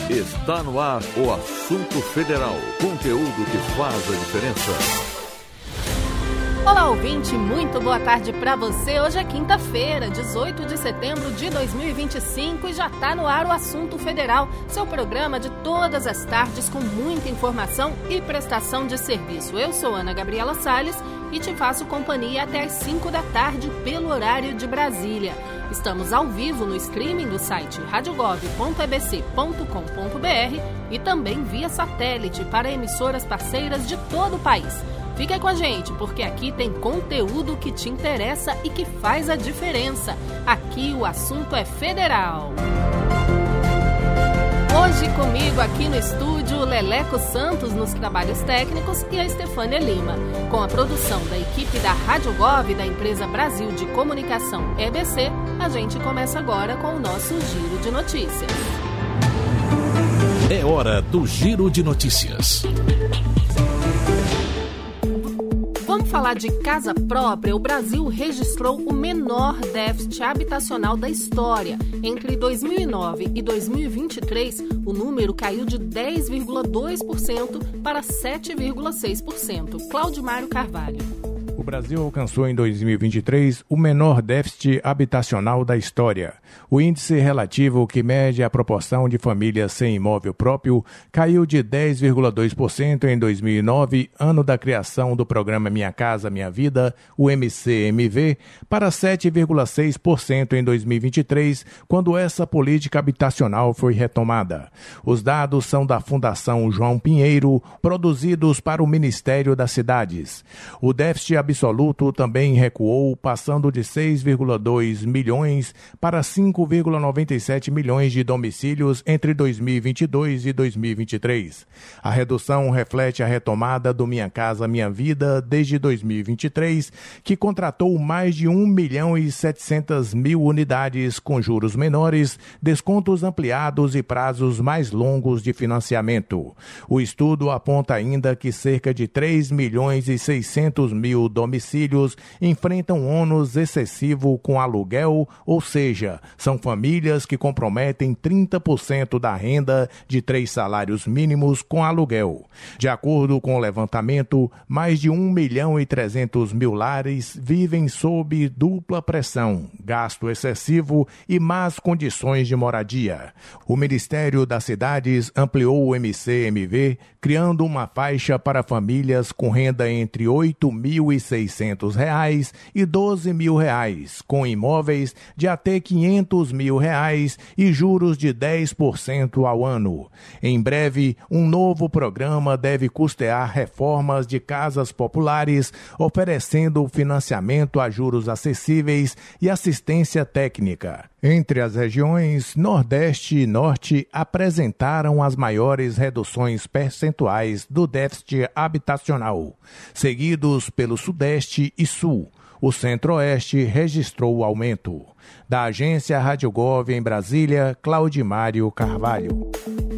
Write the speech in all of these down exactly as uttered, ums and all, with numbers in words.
Está no ar o Assunto Federal, conteúdo que faz a diferença. Olá, ouvinte, muito boa tarde para você. Hoje é quinta-feira, dezoito de setembro de dois mil e vinte e cinco e já está no ar o Assunto Federal, seu programa de todas as tardes com muita informação e prestação de serviço. Eu sou Ana Gabriela Salles e te faço companhia até às cinco da tarde pelo horário de Brasília. Estamos ao vivo no streaming do site rádio gov ponto e b c ponto com ponto b r e também via satélite para emissoras parceiras de todo o país. Fica com a gente, porque aqui tem conteúdo que te interessa e que faz a diferença. Aqui o assunto é federal. Hoje comigo aqui no estúdio, Leleco Santos nos trabalhos técnicos e a Estefânia Lima. Com a produção da equipe da Rádio Gov da empresa Brasil de Comunicação E B C, a gente começa agora com o nosso Giro de Notícias. É hora do Giro de Notícias. Vamos falar de casa própria. O Brasil registrou o menor déficit habitacional da história. Entre dois mil e nove e dois mil e vinte e três, o número caiu de dez vírgula dois por cento para sete vírgula seis por cento. Claudimário Carvalho. O Brasil alcançou em dois mil e vinte e três o menor déficit habitacional da história. O índice relativo, que mede a proporção de famílias sem imóvel próprio, caiu de dez vírgula dois por cento em dois mil e nove, ano da criação do programa Minha Casa Minha Vida, o M C M V, para sete vírgula seis por cento em dois mil e vinte e três, quando essa política habitacional foi retomada. Os dados são da Fundação João Pinheiro, produzidos para o Ministério das Cidades. O déficit absoluto também recuou, passando de seis vírgula dois milhões para cinco vírgula noventa e sete milhões de domicílios entre dois mil e vinte e dois e dois mil e vinte e três. A redução reflete a retomada do Minha Casa Minha Vida desde dois mil e vinte e três, que contratou mais de um milhão e setecentas mil unidades com juros menores, descontos ampliados e prazos mais longos de financiamento. O estudo aponta ainda que cerca de três milhões e seiscentos mil domicílios enfrentam ônus excessivo com aluguel, ou seja, são famílias que comprometem trinta por cento da renda de três salários mínimos com aluguel. De acordo com o levantamento, mais de um milhão e trezentos mil lares vivem sob dupla pressão, gasto excessivo e más condições de moradia. O Ministério das Cidades ampliou o M C M V, criando uma faixa para famílias com renda entre oito mil e seiscentos reais e doze mil reais, com imóveis de até quinhentos mil reais e juros de dez por cento ao ano. Em breve, um novo programa deve custear reformas de casas populares, oferecendo financiamento a juros acessíveis e assistência técnica. Entre as regiões, Nordeste e Norte apresentaram as maiores reduções percentuais do déficit habitacional, seguidos pelo Sudeste e Sul. O Centro-Oeste registrou aumento. Da agência Rádio Gov em Brasília, Claudimário Carvalho.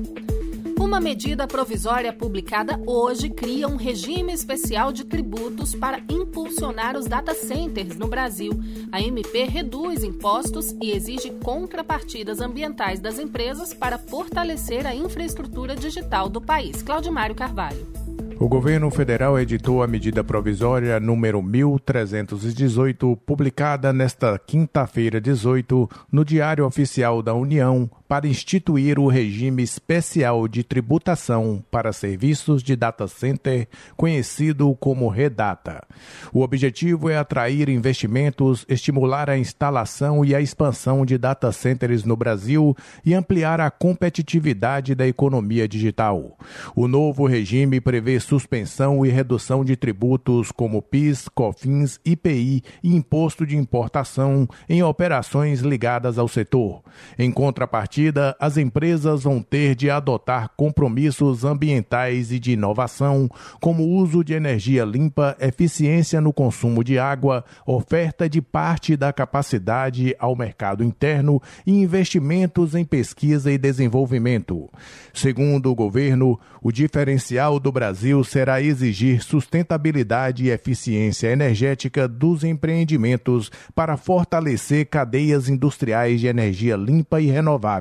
Uma medida provisória publicada hoje cria um regime especial de tributos para impulsionar os data centers no Brasil. A M P reduz impostos e exige contrapartidas ambientais das empresas para fortalecer a infraestrutura digital do país. Claudimário Carvalho. O governo federal editou a medida provisória número mil trezentos e dezoito, publicada nesta quinta-feira dezoito, no Diário Oficial da União, para instituir o regime especial de tributação para serviços de data center, conhecido como REDATA. O objetivo é atrair investimentos, estimular a instalação e a expansão de data centers no Brasil e ampliar a competitividade da economia digital. O novo regime prevê suspensão e redução de tributos como PIS, COFINS, I P I e Imposto de Importação em operações ligadas ao setor. Em contrapartida, as empresas vão ter de adotar compromissos ambientais e de inovação, como o uso de energia limpa, eficiência no consumo de água, oferta de parte da capacidade ao mercado interno e investimentos em pesquisa e desenvolvimento. Segundo o governo, o diferencial do Brasil será exigir sustentabilidade e eficiência energética dos empreendimentos para fortalecer cadeias industriais de energia limpa e renovável.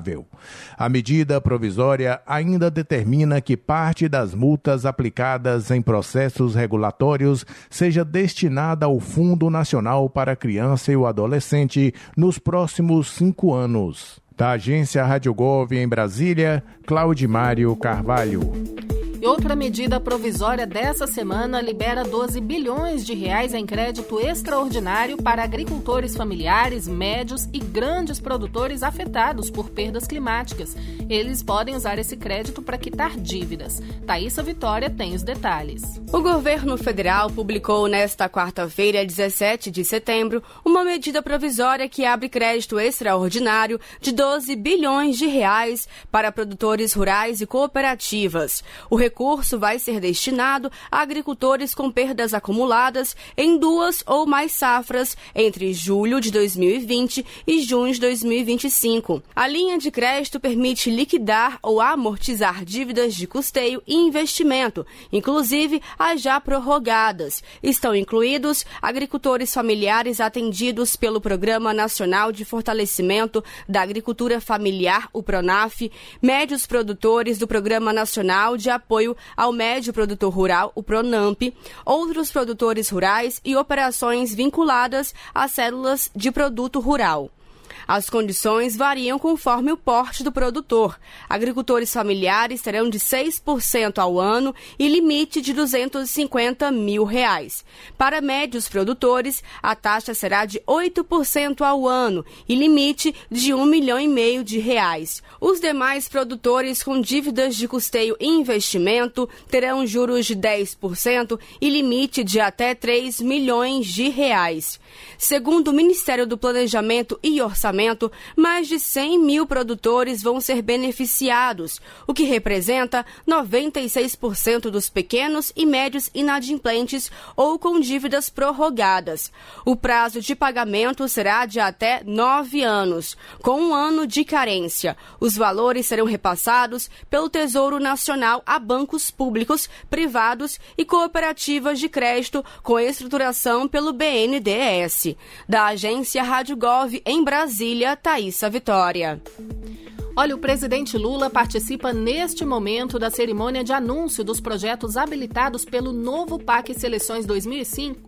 imóvel. A medida provisória ainda determina que parte das multas aplicadas em processos regulatórios seja destinada ao Fundo Nacional para a Criança e o Adolescente nos próximos cinco anos. Da agência Rádio Gov em Brasília, Claudimário Carvalho. E outra medida provisória dessa semana libera doze bilhões de reais em crédito extraordinário para agricultores familiares, médios e grandes produtores afetados por perdas climáticas. Eles podem usar esse crédito para quitar dívidas. Thaísa Vitória tem os detalhes. O governo federal publicou nesta quarta-feira, dezessete de setembro, uma medida provisória que abre crédito extraordinário de doze bilhões de reais para produtores rurais e cooperativas. O O recurso vai ser destinado a agricultores com perdas acumuladas em duas ou mais safras entre julho de dois mil e vinte e junho de dois mil e vinte e cinco. A linha de crédito permite liquidar ou amortizar dívidas de custeio e investimento, inclusive as já prorrogadas. Estão incluídos agricultores familiares atendidos pelo Programa Nacional de Fortalecimento da Agricultura Familiar, o PRONAF, médios produtores do Programa Nacional de Apoio ao Médio Produtor Rural, o PRONAMP, outros produtores rurais e operações vinculadas às células de produto rural. As condições variam conforme o porte do produtor. Agricultores familiares terão de seis por cento ao ano e limite de duzentos e cinquenta mil reais. Para médios produtores, a taxa será de oito por cento ao ano e limite de um milhão e meio de reais. Os demais produtores com dívidas de custeio e investimento terão juros de dez por cento e limite de até três milhões de reais. Segundo o Ministério do Planejamento e Orçamento, mais de cem mil produtores vão ser beneficiados, o que representa noventa e seis por cento dos pequenos e médios inadimplentes ou com dívidas prorrogadas. O prazo de pagamento será de até nove anos, com um ano de carência. Os valores serão repassados pelo Tesouro Nacional a bancos públicos, privados e cooperativas de crédito com estruturação pelo B N D E S. Da agência Rádio Gov em Brasília, Thaísa Vitória. Olha, o presidente Lula participa neste momento da cerimônia de anúncio dos projetos habilitados pelo novo P A C Seleções dois mil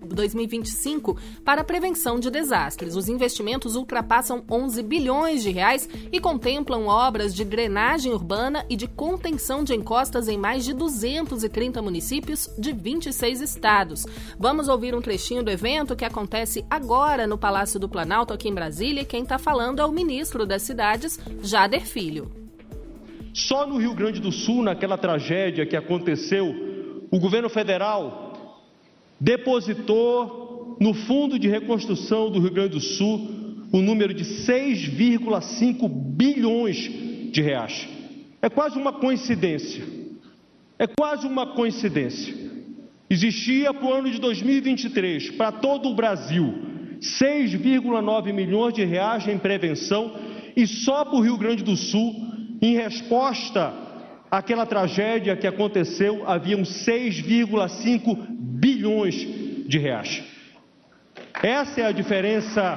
e vinte e cinco para a prevenção de desastres. Os investimentos ultrapassam onze bilhões de reais e contemplam obras de drenagem urbana e de contenção de encostas em mais de duzentos e trinta municípios de vinte e seis estados. Vamos ouvir um trechinho do evento que acontece agora no Palácio do Planalto, aqui em Brasília, e quem está falando é o ministro das Cidades, Jader Filho. Só no Rio Grande do Sul, naquela tragédia que aconteceu, o governo federal depositou no Fundo de Reconstrução do Rio Grande do Sul o número de seis vírgula cinco bilhões de reais. É quase uma coincidência. É quase uma coincidência. Existia para o ano de dois mil e vinte e três, para todo o Brasil, seis vírgula nove milhões de reais em prevenção e só para o Rio Grande do Sul, em resposta àquela tragédia que aconteceu, haviam seis vírgula cinco bilhões de reais. Essa é a diferença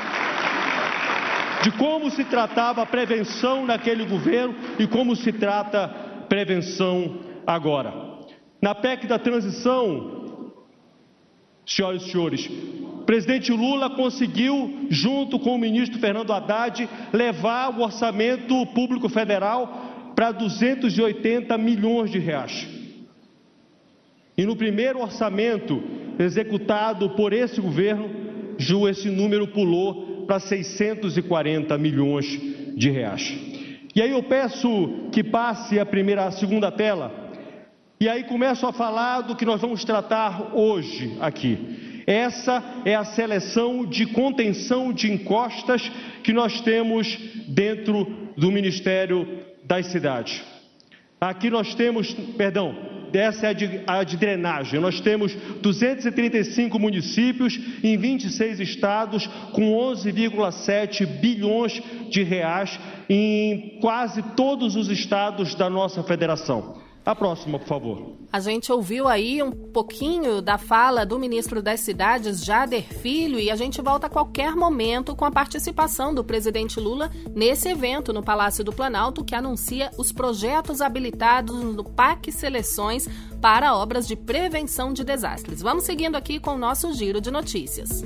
de como se tratava a prevenção naquele governo e como se trata prevenção agora. Na P E C da transição, senhoras e senhores, o presidente Lula conseguiu, junto com o ministro Fernando Haddad, levar o orçamento público federal para duzentos e oitenta milhões de reais. E no primeiro orçamento executado por esse governo, esse número pulou para seiscentos e quarenta milhões de reais. E aí eu peço que passe a primeira, a segunda tela, e aí começo a falar do que nós vamos tratar hoje aqui. Essa é a seleção de contenção de encostas que nós temos dentro do Ministério das Cidades. Aqui nós temos, perdão, essa é a de, a de drenagem. Nós temos duzentos e trinta e cinco municípios em vinte e seis estados com onze vírgula sete bilhões de reais em quase todos os estados da nossa federação. A próxima, por favor. A gente ouviu aí um pouquinho da fala do ministro das Cidades, Jader Filho, e a gente volta a qualquer momento com a participação do presidente Lula nesse evento no Palácio do Planalto, que anuncia os projetos habilitados no P A C Seleções para obras de prevenção de desastres. Vamos seguindo aqui com o nosso giro de notícias.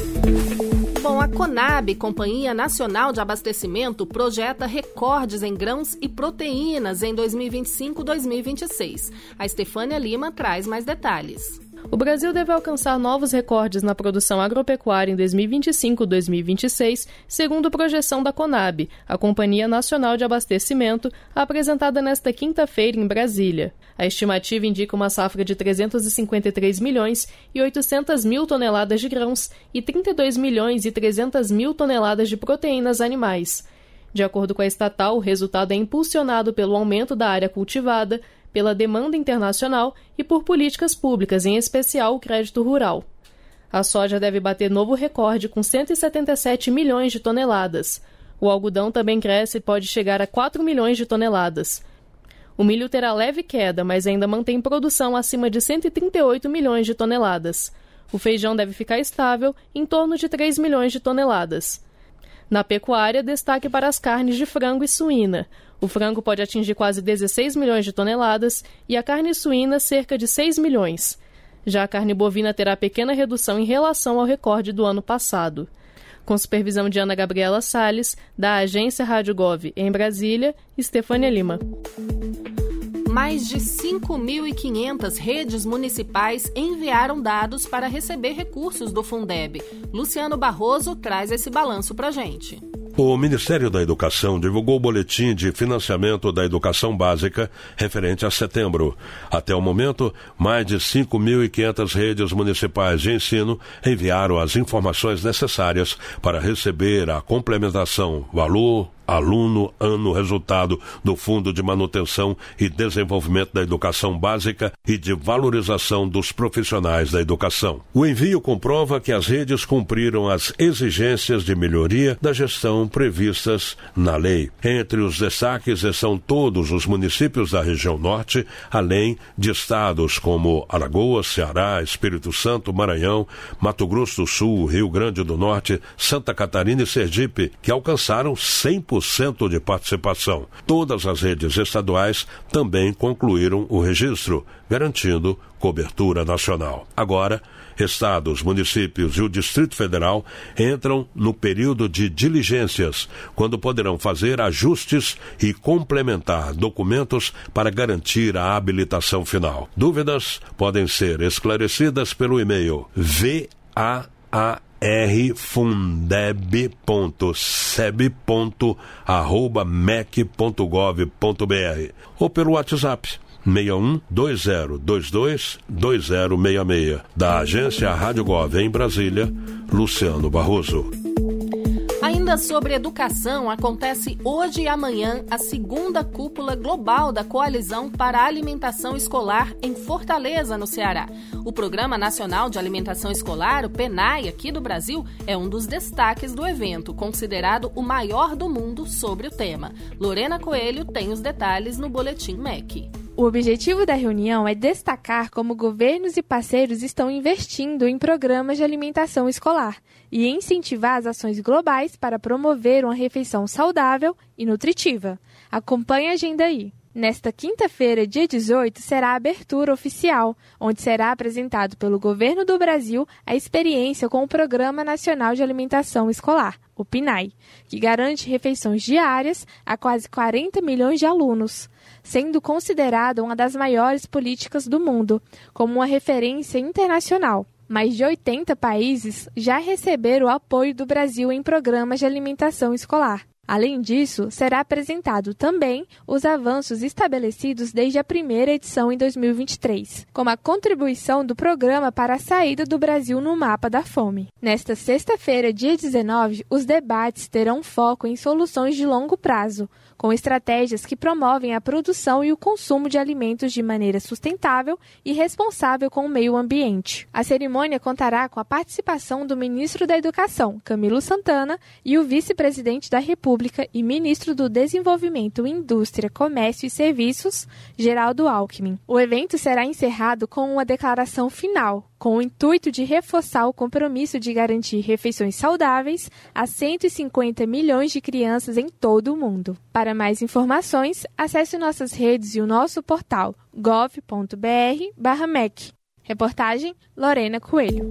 Bom, a Conab, Companhia Nacional de Abastecimento, projeta recordes em grãos e proteínas em dois mil e vinte e cinco e dois mil e vinte e seis. A Estefânia Lima traz mais detalhes. O Brasil deve alcançar novos recordes na produção agropecuária em dois mil e vinte e cinco e dois mil e vinte e seis, segundo projeção da Conab, a Companhia Nacional de Abastecimento, apresentada nesta quinta-feira em Brasília. A estimativa indica uma safra de trezentos e cinquenta e três milhões e oitocentas mil toneladas de grãos e trinta e dois milhões e trezentas mil toneladas de proteínas animais. De acordo com a estatal, o resultado é impulsionado pelo aumento da área cultivada, pela demanda internacional e por políticas públicas, em especial o crédito rural. A soja deve bater novo recorde com cento e setenta e sete milhões de toneladas. O algodão também cresce e pode chegar a quatro milhões de toneladas. O milho terá leve queda, mas ainda mantém produção acima de cento e trinta e oito milhões de toneladas. O feijão deve ficar estável em torno de três milhões de toneladas. Na pecuária, destaque para as carnes de frango e suína. O frango pode atingir quase dezesseis milhões de toneladas e a carne suína cerca de seis milhões. Já a carne bovina terá pequena redução em relação ao recorde do ano passado. Com supervisão de Ana Gabriela Salles, da agência Rádio Gov em Brasília, Estefânia Lima. Mais de cinco mil e quinhentas redes municipais enviaram dados para receber recursos do Fundeb. Luciano Barroso traz esse balanço para a gente. O Ministério da Educação divulgou o boletim de financiamento da educação básica referente a setembro. Até o momento, mais de cinco mil e quinhentas redes municipais de ensino enviaram as informações necessárias para receber a complementação valor, aluno, ano, resultado do Fundo de Manutenção e Desenvolvimento da Educação Básica e de Valorização dos Profissionais da Educação. O envio comprova que as redes cumpriram as exigências de melhoria da gestão previstas na lei. Entre os destaques estão todos os municípios da região norte, além de estados como Alagoas, Ceará, Espírito Santo, Maranhão, Mato Grosso do Sul, Rio Grande do Norte, Santa Catarina e Sergipe, que alcançaram cem por cento de participação. Todas as redes estaduais também concluíram o registro, garantindo cobertura nacional. Agora, estados, municípios e o Distrito Federal entram no período de diligências, quando poderão fazer ajustes e complementar documentos para garantir a habilitação final. Dúvidas podem ser esclarecidas pelo e-mail v a a r fundeb ponto seb ponto arroba mec ponto gov ponto br ou pelo WhatsApp seis um dois zero dois dois dois zero seis seis. Da agência Rádio Gov em Brasília, Luciano Barroso. Ainda sobre educação, acontece hoje e amanhã a segunda cúpula global da Coalizão para a Alimentação Escolar em Fortaleza, no Ceará. O Programa Nacional de Alimentação Escolar, o PENAI, aqui do Brasil, é um dos destaques do evento, considerado o maior do mundo sobre o tema. Lorena Coelho tem os detalhes no Boletim M E C. O objetivo da reunião é destacar como governos e parceiros estão investindo em programas de alimentação escolar e incentivar as ações globais para promover uma refeição saudável e nutritiva. Acompanhe a agenda aí. Nesta quinta-feira, dia dezoito, será a abertura oficial, onde será apresentado pelo Governo do Brasil a experiência com o Programa Nacional de Alimentação Escolar, o PNAE, que garante refeições diárias a quase quarenta milhões de alunos, sendo considerada uma das maiores políticas do mundo, como uma referência internacional. Mais de oitenta países já receberam o apoio do Brasil em programas de alimentação escolar. Além disso, será apresentado também os avanços estabelecidos desde a primeira edição em dois mil e vinte e três, como a contribuição do programa para a saída do Brasil no mapa da fome. Nesta sexta-feira, dia dezenove, os debates terão foco em soluções de longo prazo, com estratégias que promovem a produção e o consumo de alimentos de maneira sustentável e responsável com o meio ambiente. A cerimônia contará com a participação do ministro da Educação, Camilo Santana, e o vice-presidente da República e ministro do Desenvolvimento, Indústria, Comércio e Serviços, Geraldo Alckmin. O evento será encerrado com uma declaração final, com o intuito de reforçar o compromisso de garantir refeições saudáveis a cento e cinquenta milhões de crianças em todo o mundo. Para mais informações, acesse nossas redes e o nosso portal gov ponto br barra M E C. Reportagem Lorena Coelho.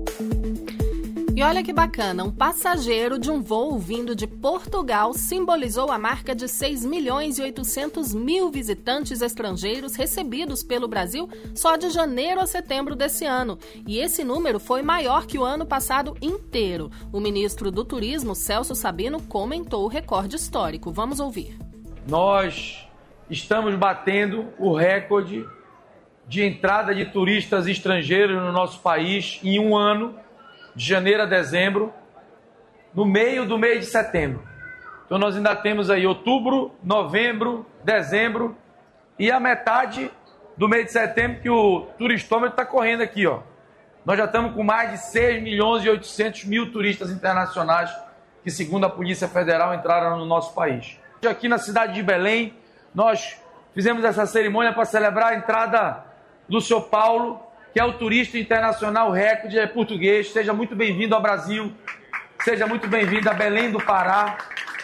E olha que bacana, um passageiro de um voo vindo de Portugal simbolizou a marca de seis milhões e oitocentos mil visitantes estrangeiros recebidos pelo Brasil só de janeiro a setembro desse ano. E esse número foi maior que o ano passado inteiro. O ministro do Turismo, Celso Sabino, comentou o recorde histórico. Vamos ouvir. Nós estamos batendo o recorde de entrada de turistas estrangeiros no nosso país em um ano, de janeiro a dezembro, no meio do mês de setembro. Então nós ainda temos aí outubro, novembro, dezembro e a metade do mês de setembro que o turistômetro está correndo aqui, ó. Nós já estamos com mais de seis milhões e oitocentos mil turistas internacionais que, segundo a Polícia Federal, entraram no nosso país. Aqui na cidade de Belém, nós fizemos essa cerimônia para celebrar a entrada do senhor Paulo, que é o turista internacional recorde, é português. Seja muito bem-vindo ao Brasil, seja muito bem-vindo a Belém do Pará,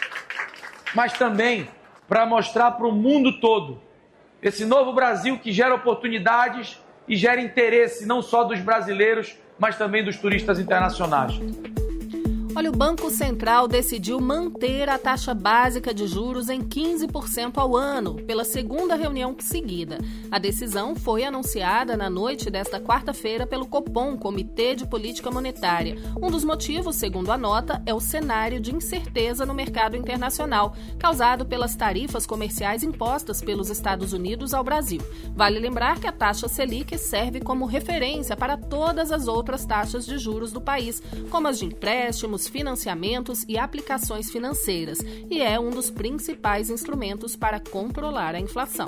mas também para mostrar para o mundo todo esse novo Brasil que gera oportunidades e gera interesse não só dos brasileiros, mas também dos turistas internacionais. Olha, o Banco Central decidiu manter a taxa básica de juros em quinze por cento ao ano, pela segunda reunião seguida. A decisão foi anunciada na noite desta quarta-feira pelo Copom, Comitê de Política Monetária. Um dos motivos, segundo a nota, é o cenário de incerteza no mercado internacional, causado pelas tarifas comerciais impostas pelos Estados Unidos ao Brasil. Vale lembrar que a taxa Selic serve como referência para todas as outras taxas de juros do país, como as de empréstimos, financiamentos e aplicações financeiras, e é um dos principais instrumentos para controlar a inflação.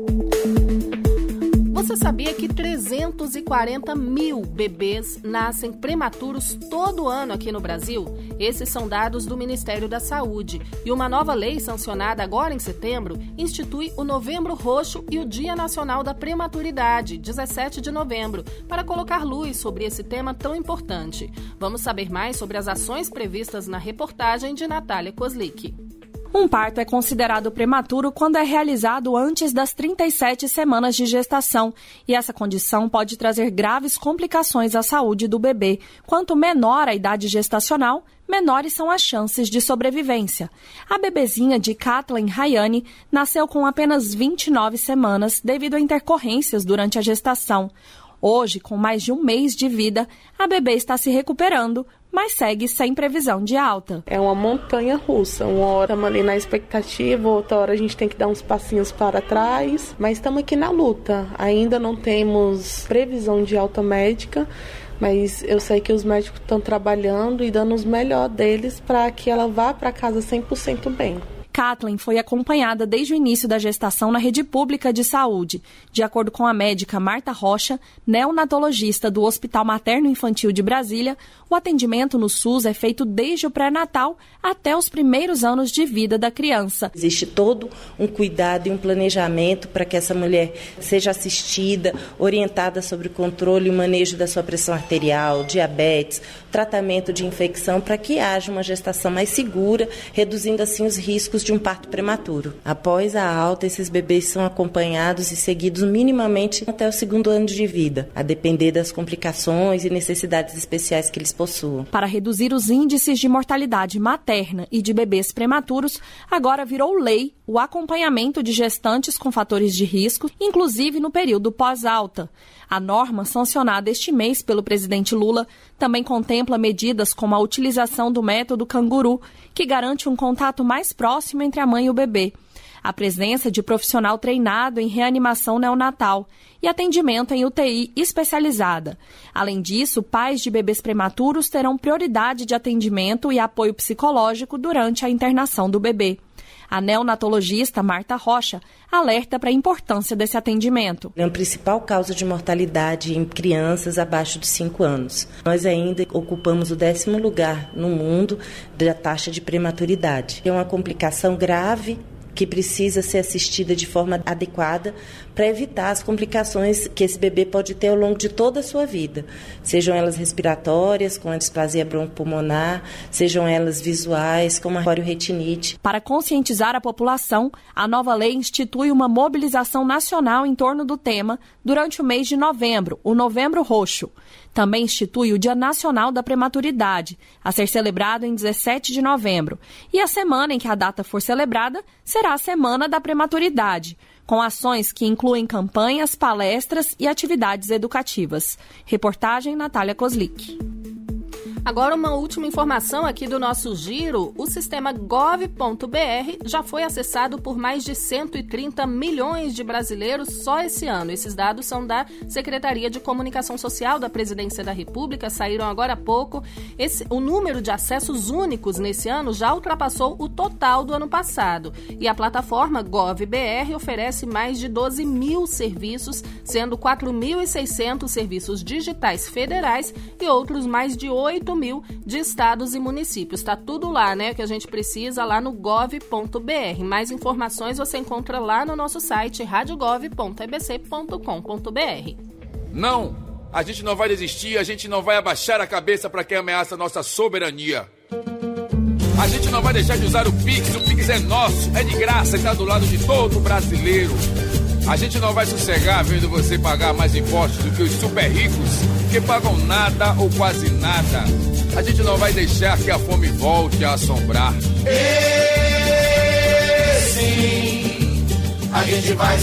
Você sabia que trezentos e quarenta mil bebês nascem prematuros todo ano aqui no Brasil? Esses são dados do Ministério da Saúde. E uma nova lei sancionada agora em setembro institui o Novembro Roxo e o Dia Nacional da Prematuridade, dezessete de novembro, para colocar luz sobre esse tema tão importante. Vamos saber mais sobre as ações previstas na reportagem de Natália Kozlik. Um parto é considerado prematuro quando é realizado antes das trinta e sete semanas de gestação, e essa condição pode trazer graves complicações à saúde do bebê. Quanto menor a idade gestacional, menores são as chances de sobrevivência. A bebezinha de Kathleen Rayane nasceu com apenas vinte e nove semanas devido a intercorrências durante a gestação. Hoje, com mais de um mês de vida, a bebê está se recuperando, mas segue sem previsão de alta. É uma montanha russa. Uma hora estamos ali na expectativa, outra hora a gente tem que dar uns passinhos para trás, mas estamos aqui na luta. Ainda não temos previsão de alta médica, mas eu sei que os médicos estão trabalhando e dando os melhor deles para que ela vá para casa cem por cento bem. Kathleen foi acompanhada desde o início da gestação na rede pública de saúde. De acordo com a médica Marta Rocha, neonatologista do Hospital Materno Infantil de Brasília, o atendimento no SUS é feito desde o pré-natal até os primeiros anos de vida da criança. Existe todo um cuidado e um planejamento para que essa mulher seja assistida, orientada sobre o controle e o manejo da sua pressão arterial, diabetes, tratamento de infecção, para que haja uma gestação mais segura, reduzindo assim os riscos de um parto prematuro. Após a alta, esses bebês são acompanhados e seguidos minimamente até o segundo ano de vida, a depender das complicações e necessidades especiais que eles possuam. Para reduzir os índices de mortalidade materna e de bebês prematuros, agora virou lei o acompanhamento de gestantes com fatores de risco, inclusive no período pós-alta. A norma, sancionada este mês pelo presidente Lula, também contempla medidas como a utilização do método canguru, que garante um contato mais próximo entre a mãe e o bebê, a presença de profissional treinado em reanimação neonatal e atendimento em U T I especializada. Além disso, pais de bebês prematuros terão prioridade de atendimento e apoio psicológico durante a internação do bebê. A neonatologista Marta Rocha alerta para a importância desse atendimento. É a principal causa de mortalidade em crianças abaixo de cinco anos. Nós ainda ocupamos o décimo lugar no mundo da taxa de prematuridade. É uma complicação grave que precisa ser assistida de forma adequada para evitar as complicações que esse bebê pode ter ao longo de toda a sua vida. Sejam elas respiratórias, com a displasia broncopulmonar, sejam elas visuais, como a corioretinite. Para conscientizar a população, a nova lei institui uma mobilização nacional em torno do tema durante o mês de novembro, o Novembro Roxo. Também institui o Dia Nacional da Prematuridade, a ser celebrado em dezessete de novembro. E a semana em que a data for celebrada será a Semana da Prematuridade, com ações que incluem campanhas, palestras e atividades educativas. Reportagem Natália Kozlik. Agora uma última informação aqui do nosso giro. O sistema gov ponto br já foi acessado por mais de cento e trinta milhões de brasileiros só esse ano. Esses dados são da Secretaria de Comunicação Social da Presidência da República, saíram agora há pouco. Esse, o número de acessos únicos nesse ano já ultrapassou o total do ano passado. E a plataforma GovBR oferece mais de doze mil serviços, sendo quatro mil e seiscentos serviços digitais federais e outros mais de oito mil de estados e municípios. Está tudo lá, né, que a gente precisa lá no gov ponto br. Mais informações você encontra lá no nosso site rádio gov ponto e b c ponto com ponto b r. Não, a gente não vai desistir, a gente não vai abaixar a cabeça para quem ameaça a nossa soberania. A gente não vai deixar de usar o Pix, o Pix é nosso, é de graça, está do lado de todo brasileiro. A gente não vai sossegar vendo você pagar mais impostos do que os super ricos, que pagam nada ou quase nada. A gente não vai deixar que a fome volte a assombrar. E sim, a gente vai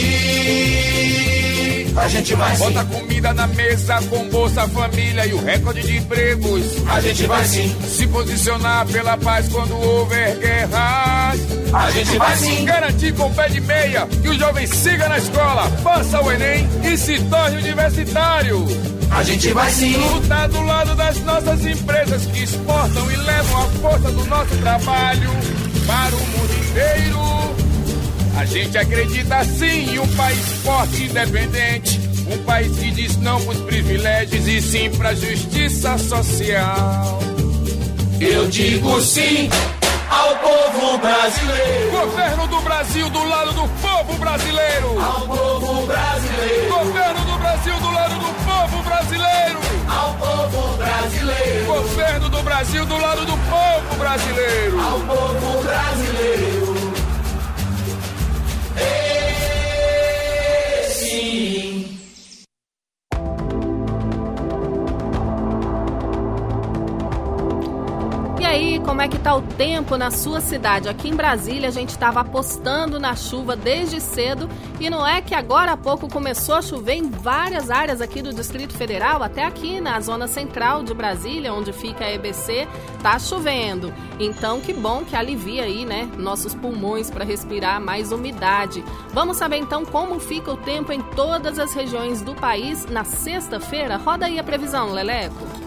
seguir, a gente vai sim. Bota comida na mesa com Bolsa Família e o recorde de empregos. A gente vai sim. Se posicionar pela paz quando houver guerras. A gente vai sim. Garantir com pé de meia que o jovem siga na escola, faça o Enem e se torne universitário. A gente vai sim. Lutar do lado das nossas empresas que exportam e levam a força do nosso trabalho para o mundo inteiro. A gente acredita sim em um país forte e independente, um país que diz não para os privilégios e sim para a justiça social. Eu digo sim ao povo brasileiro. Governo do Brasil do lado do povo brasileiro. Ao povo brasileiro. Governo do Brasil do lado do povo brasileiro. Ao povo brasileiro. Governo do Brasil do lado do povo brasileiro. Ao povo brasileiro. E sim. E aí, como é que tá o tempo na sua cidade? Aqui em Brasília a gente estava apostando na chuva desde cedo e não é que agora há pouco começou a chover em várias áreas aqui do Distrito Federal, até aqui na zona central de Brasília, onde fica a E B C, tá chovendo. Então que bom que alivia aí, né, nossos pulmões para respirar mais umidade. Vamos saber então como fica o tempo em todas as regiões do país na sexta-feira? Roda aí a previsão, Leleco.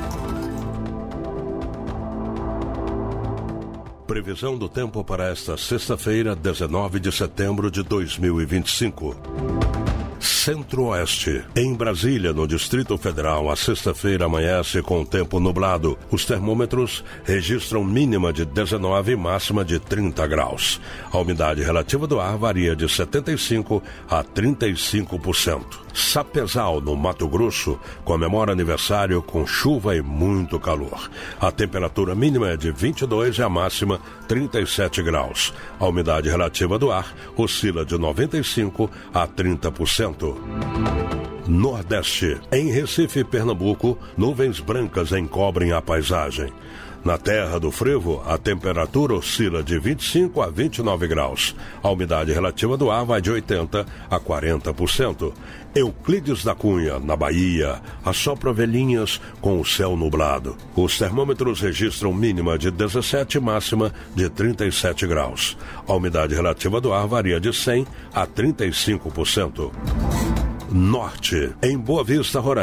Previsão do tempo para esta sexta-feira, dezenove de setembro de dois mil e vinte e cinco. Centro-Oeste. Em Brasília, no Distrito Federal, a sexta-feira amanhece com tempo nublado. Os termômetros registram mínima de dezenove e máxima de trinta graus. A umidade relativa do ar varia de setenta e cinco por cento a trinta e cinco por cento. Sapezal, no Mato Grosso, comemora aniversário com chuva e muito calor. A temperatura mínima é de vinte e dois e a máxima trinta e sete graus. A umidade relativa do ar oscila de noventa e cinco por cento a trinta por cento. Nordeste. Em Recife, Pernambuco, nuvens brancas encobrem a paisagem. Na Terra do Frevo, a temperatura oscila de vinte e cinco a vinte e nove graus. A umidade relativa do ar vai de oitenta a quarenta por cento. Euclides da Cunha, na Bahia, assopra velhinhas com o céu nublado. Os termômetros registram mínima de dezessete e máxima de trinta e sete graus. A umidade relativa do ar varia de cem a trinta e cinco por cento. Norte. Em Boa Vista, Roraima,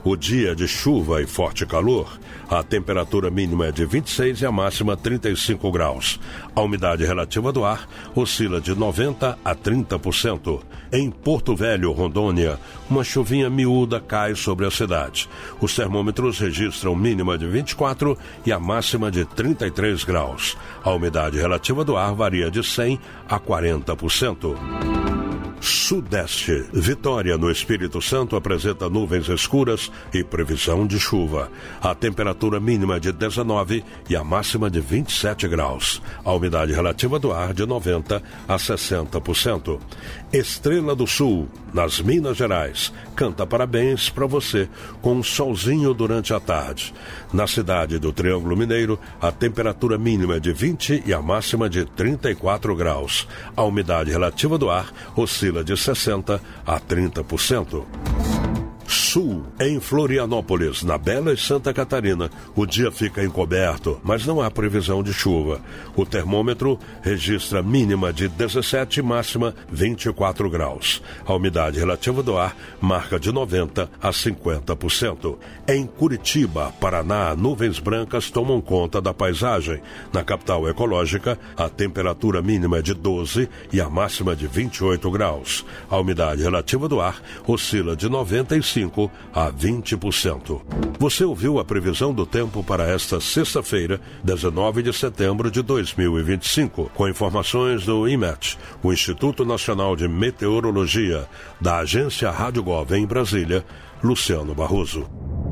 o dia de chuva e forte calor. A temperatura mínima é de vinte e seis e a máxima trinta e cinco graus. A umidade relativa do ar oscila de noventa a trinta por cento. Em Porto Velho, Rondônia, uma chuvinha miúda cai sobre a cidade. Os termômetros registram mínima de vinte e quatro e a máxima de trinta e três graus. A umidade relativa do ar varia de cem a quarenta por cento. Sudeste. Vitória, no Espírito Santo, apresenta nuvens escuras e previsão de chuva. A temperatura mínima de dezenove e a máxima de vinte e sete graus. A umidade relativa do ar de noventa a sessenta por cento. Estrela do Sul, nas Minas Gerais, canta parabéns para você com um solzinho durante a tarde. Na cidade do Triângulo Mineiro, a temperatura mínima é de vinte e a máxima de trinta e quatro graus. A umidade relativa do ar oscila de sessenta a trinta por cento. Sul, em Florianópolis, na bela Santa Catarina, o dia fica encoberto, mas não há previsão de chuva. O termômetro registra mínima de dezessete e máxima vinte e quatro graus. A umidade relativa do ar marca de noventa a cinquenta por cento. Em Curitiba, Paraná, nuvens brancas tomam conta da paisagem. Na capital ecológica, a temperatura mínima é de doze e a máxima de vinte e oito graus. A umidade relativa do ar oscila de noventa e cinco a vinte por cento. Você ouviu a previsão do tempo para esta sexta-feira, dezenove de setembro de dois mil e vinte e cinco, com informações do IMET, o Instituto Nacional de Meteorologia, da Agência Rádio Gov em Brasília, Luciano Barroso.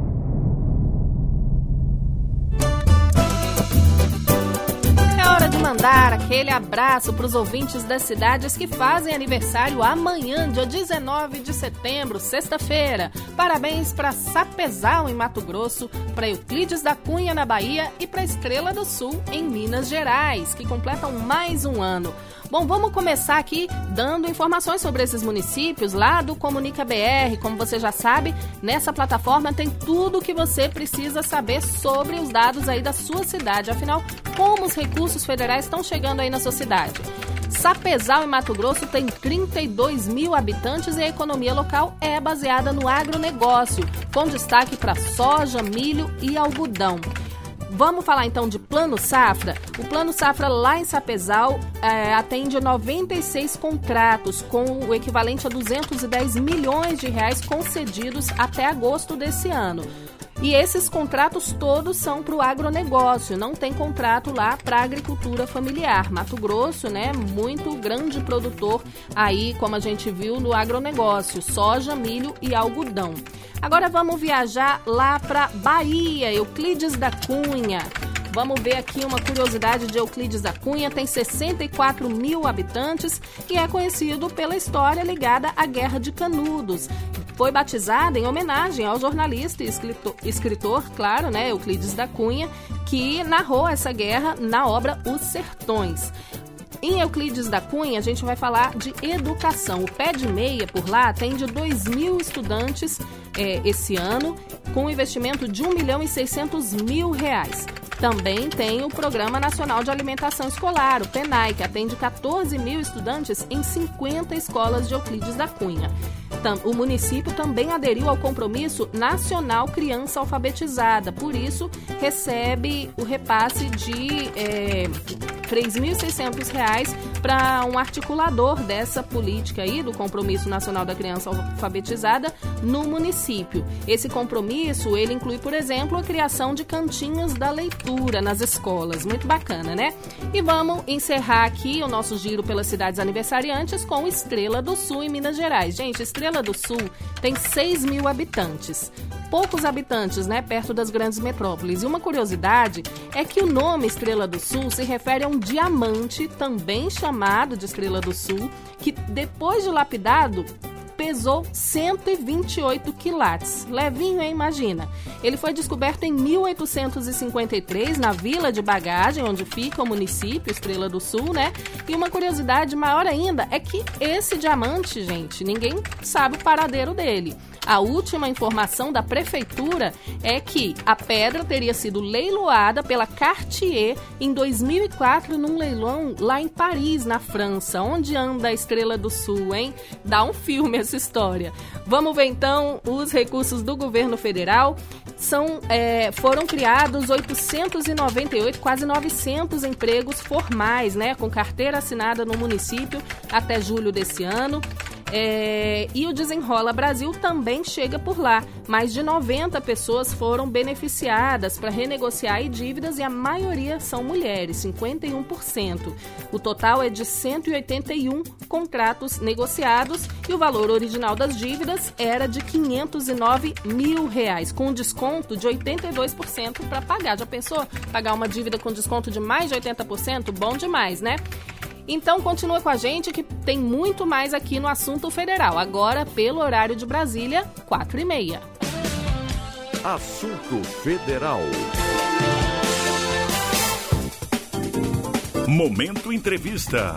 De mandar aquele abraço para os ouvintes das cidades que fazem aniversário amanhã, dia dezenove de setembro, sexta-feira. Parabéns para Sapezal, em Mato Grosso, para Euclides da Cunha, na Bahia, e para Estrela do Sul, em Minas Gerais, que completam mais um ano. Bom, vamos começar aqui dando informações sobre esses municípios lá do Comunica B R. Como você já sabe, nessa plataforma tem tudo o que você precisa saber sobre os dados aí da sua cidade. Afinal, como os recursos federais estão chegando aí na sua cidade? Sapezal, em Mato Grosso, tem trinta e dois mil habitantes e a economia local é baseada no agronegócio, com destaque para soja, milho e algodão. Vamos falar então de Plano Safra? O Plano Safra lá em Sapezal é, atende noventa e seis contratos com o equivalente a duzentos e dez milhões de reais concedidos até agosto desse ano. E esses contratos todos são para o agronegócio, não tem contrato lá para a agricultura familiar. Mato Grosso, né, muito grande produtor aí, como a gente viu, no agronegócio, soja, milho e algodão. Agora vamos viajar lá para Bahia, Euclides da Cunha. Vamos ver aqui uma curiosidade de Euclides da Cunha, tem sessenta e quatro mil habitantes e é conhecido pela história ligada à Guerra de Canudos. Foi batizada em homenagem ao jornalista e escritor, escritor, claro, né, Euclides da Cunha, que narrou essa guerra na obra Os Sertões. Em Euclides da Cunha, a gente vai falar de educação. O Pé de Meia, por lá, atende dois mil estudantes é, esse ano, com um investimento de um milhão e seiscentos mil reais. Também tem o Programa Nacional de Alimentação Escolar, o PENAI, que atende quatorze mil estudantes em cinquenta escolas de Euclides da Cunha. O município também aderiu ao Compromisso Nacional Criança Alfabetizada, por isso recebe o repasse de é, três mil e seiscentos reais para um articulador dessa política aí do Compromisso Nacional da Criança Alfabetizada no município. Esse compromisso, ele inclui, por exemplo, a criação de cantinhos da leitura nas escolas. Muito bacana, né? E vamos encerrar aqui o nosso giro pelas cidades aniversariantes com Estrela do Sul, em Minas Gerais. Gente, Estrela do Sul tem seis mil habitantes. Poucos habitantes, né, perto das grandes metrópoles. E uma curiosidade é que o nome Estrela do Sul se refere a um diamante, também chamado de Estrela do Sul, que depois de lapidado pesou cento e vinte e oito quilates. Levinho, hein? Imagina. Ele foi descoberto em mil oitocentos e cinquenta e três na Vila de Bagagem, onde fica o município Estrela do Sul, né? E uma curiosidade maior ainda é que esse diamante, gente, ninguém sabe o paradeiro dele. A última informação da prefeitura é que a pedra teria sido leiloada pela Cartier em dois mil e quatro num leilão lá em Paris, na França. Onde anda a Estrela do Sul, hein? Dá um filme essa essa história. Vamos ver então os recursos do governo federal. São, é, foram criados oitocentos e noventa e oito, quase novecentos empregos formais, né, com carteira assinada no município até julho desse ano. É, e o Desenrola Brasil também chega por lá. Mais de noventa pessoas foram beneficiadas para renegociar dívidas e a maioria são mulheres, cinquenta e um por cento. O total é de cento e oitenta e um contratos negociados e o valor original das dívidas era de quinhentos e nove mil reais, com um desconto de oitenta e dois por cento para pagar. Já pensou? Pagar uma dívida com desconto de mais de oitenta por cento? Bom demais, né? Então, continua com a gente que tem muito mais aqui no Assunto Federal. Agora, pelo horário de Brasília, quatro e meia. Assunto Federal. Momento Entrevista.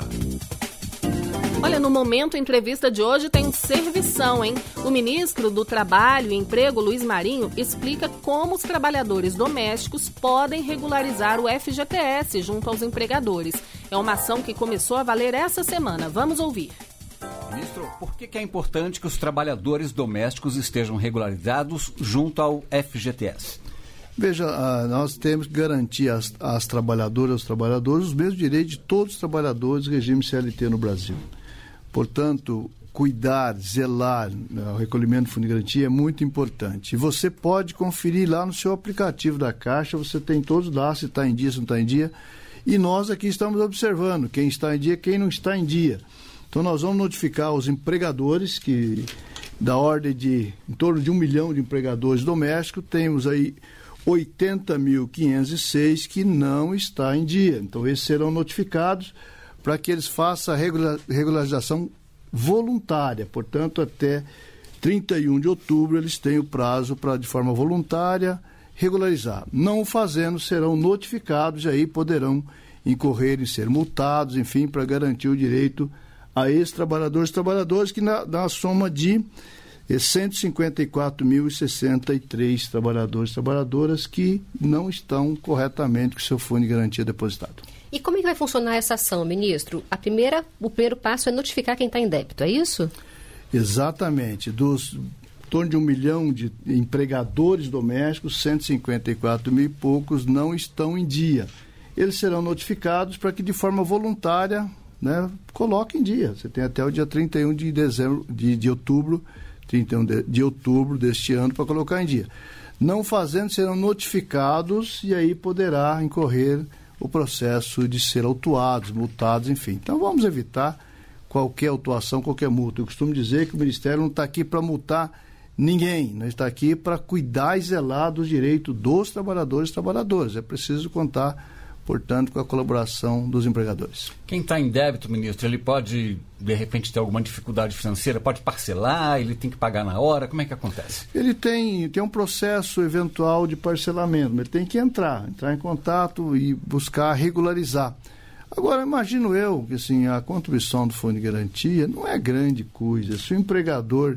Olha, no Momento Entrevista de hoje tem um servição, hein? O ministro do Trabalho e Emprego, Luiz Marinho, explica como os trabalhadores domésticos podem regularizar o F G T S junto aos empregadores. É uma ação que começou a valer essa semana. Vamos ouvir. Ministro, por que é importante que os trabalhadores domésticos estejam regularizados junto ao F G T S? Veja, nós temos que garantir às, às trabalhadoras e aos trabalhadores os mesmos direitos de todos os trabalhadores do regime C L T no Brasil. Portanto, cuidar, zelar, né, o recolhimento do fundo de garantia é muito importante. E você pode conferir lá no seu aplicativo da Caixa, você tem todos os dados, se está em dia, se não está em dia. E nós aqui estamos observando quem está em dia, quem não está em dia. Então, nós vamos notificar os empregadores, que da ordem de em torno de um milhão de empregadores domésticos, temos aí oitenta mil quinhentos e seis que não está em dia. Então, esses serão notificados para que eles façam a regular, regularização voluntária. Portanto, até trinta e um de outubro, eles têm o prazo para, de forma voluntária, regularizar. Não o fazendo, serão notificados e aí poderão incorrer em ser multados, enfim, para garantir o direito a esses trabalhadores e trabalhadoras, que na, na soma de cento e cinquenta e quatro mil e sessenta e três trabalhadores e trabalhadoras que não estão corretamente com o seu fundo de garantia depositado. E como é que vai funcionar essa ação, ministro? A primeira, o primeiro passo é notificar quem está em débito, é isso? Exatamente. Dos em torno de um milhão de empregadores domésticos, cento e cinquenta e quatro mil e poucos não estão em dia. Eles serão notificados para que, de forma voluntária, né, coloquem em dia. Você tem até o dia trinta e um de dezembro, de, de outubro, trinta e um de, de outubro deste ano para colocar em dia. Não fazendo, serão notificados e aí poderá incorrer o processo de ser autuados, multados, enfim. Então, vamos evitar qualquer autuação, qualquer multa. Eu costumo dizer que o Ministério não está aqui para multar ninguém, não está aqui para cuidar e zelar dos direitos dos trabalhadores e trabalhadoras. É preciso contar, portanto, com a colaboração dos empregadores. Quem está em débito, ministro, ele pode, de repente, ter alguma dificuldade financeira? Pode parcelar? Ele tem que pagar na hora? Como é que acontece? Ele tem, tem um processo eventual de parcelamento, ele tem que entrar, entrar em contato e buscar regularizar. Agora, imagino eu que assim, a contribuição do fundo de garantia não é grande coisa. Se o empregador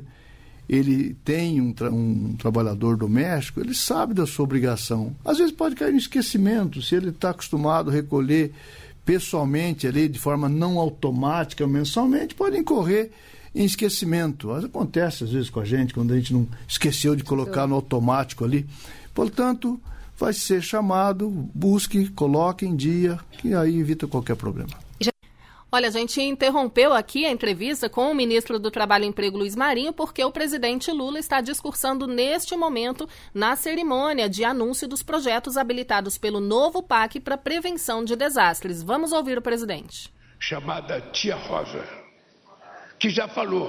ele tem um, tra- um trabalhador doméstico, ele sabe da sua obrigação. Às vezes pode cair no esquecimento, se ele está acostumado a recolher pessoalmente, ali, de forma não automática, mensalmente, pode incorrer em esquecimento. Acontece às vezes com a gente, quando a gente não esqueceu de colocar no automático ali. Portanto, vai ser chamado, busque, coloque em dia, que aí evita qualquer problema. Olha, a gente interrompeu aqui a entrevista com o ministro do Trabalho e Emprego, Luiz Marinho, porque o presidente Lula está discursando neste momento na cerimônia de anúncio dos projetos habilitados pelo novo P A C para prevenção de desastres. Vamos ouvir o presidente. Chamada Tia Rosa, que já falou,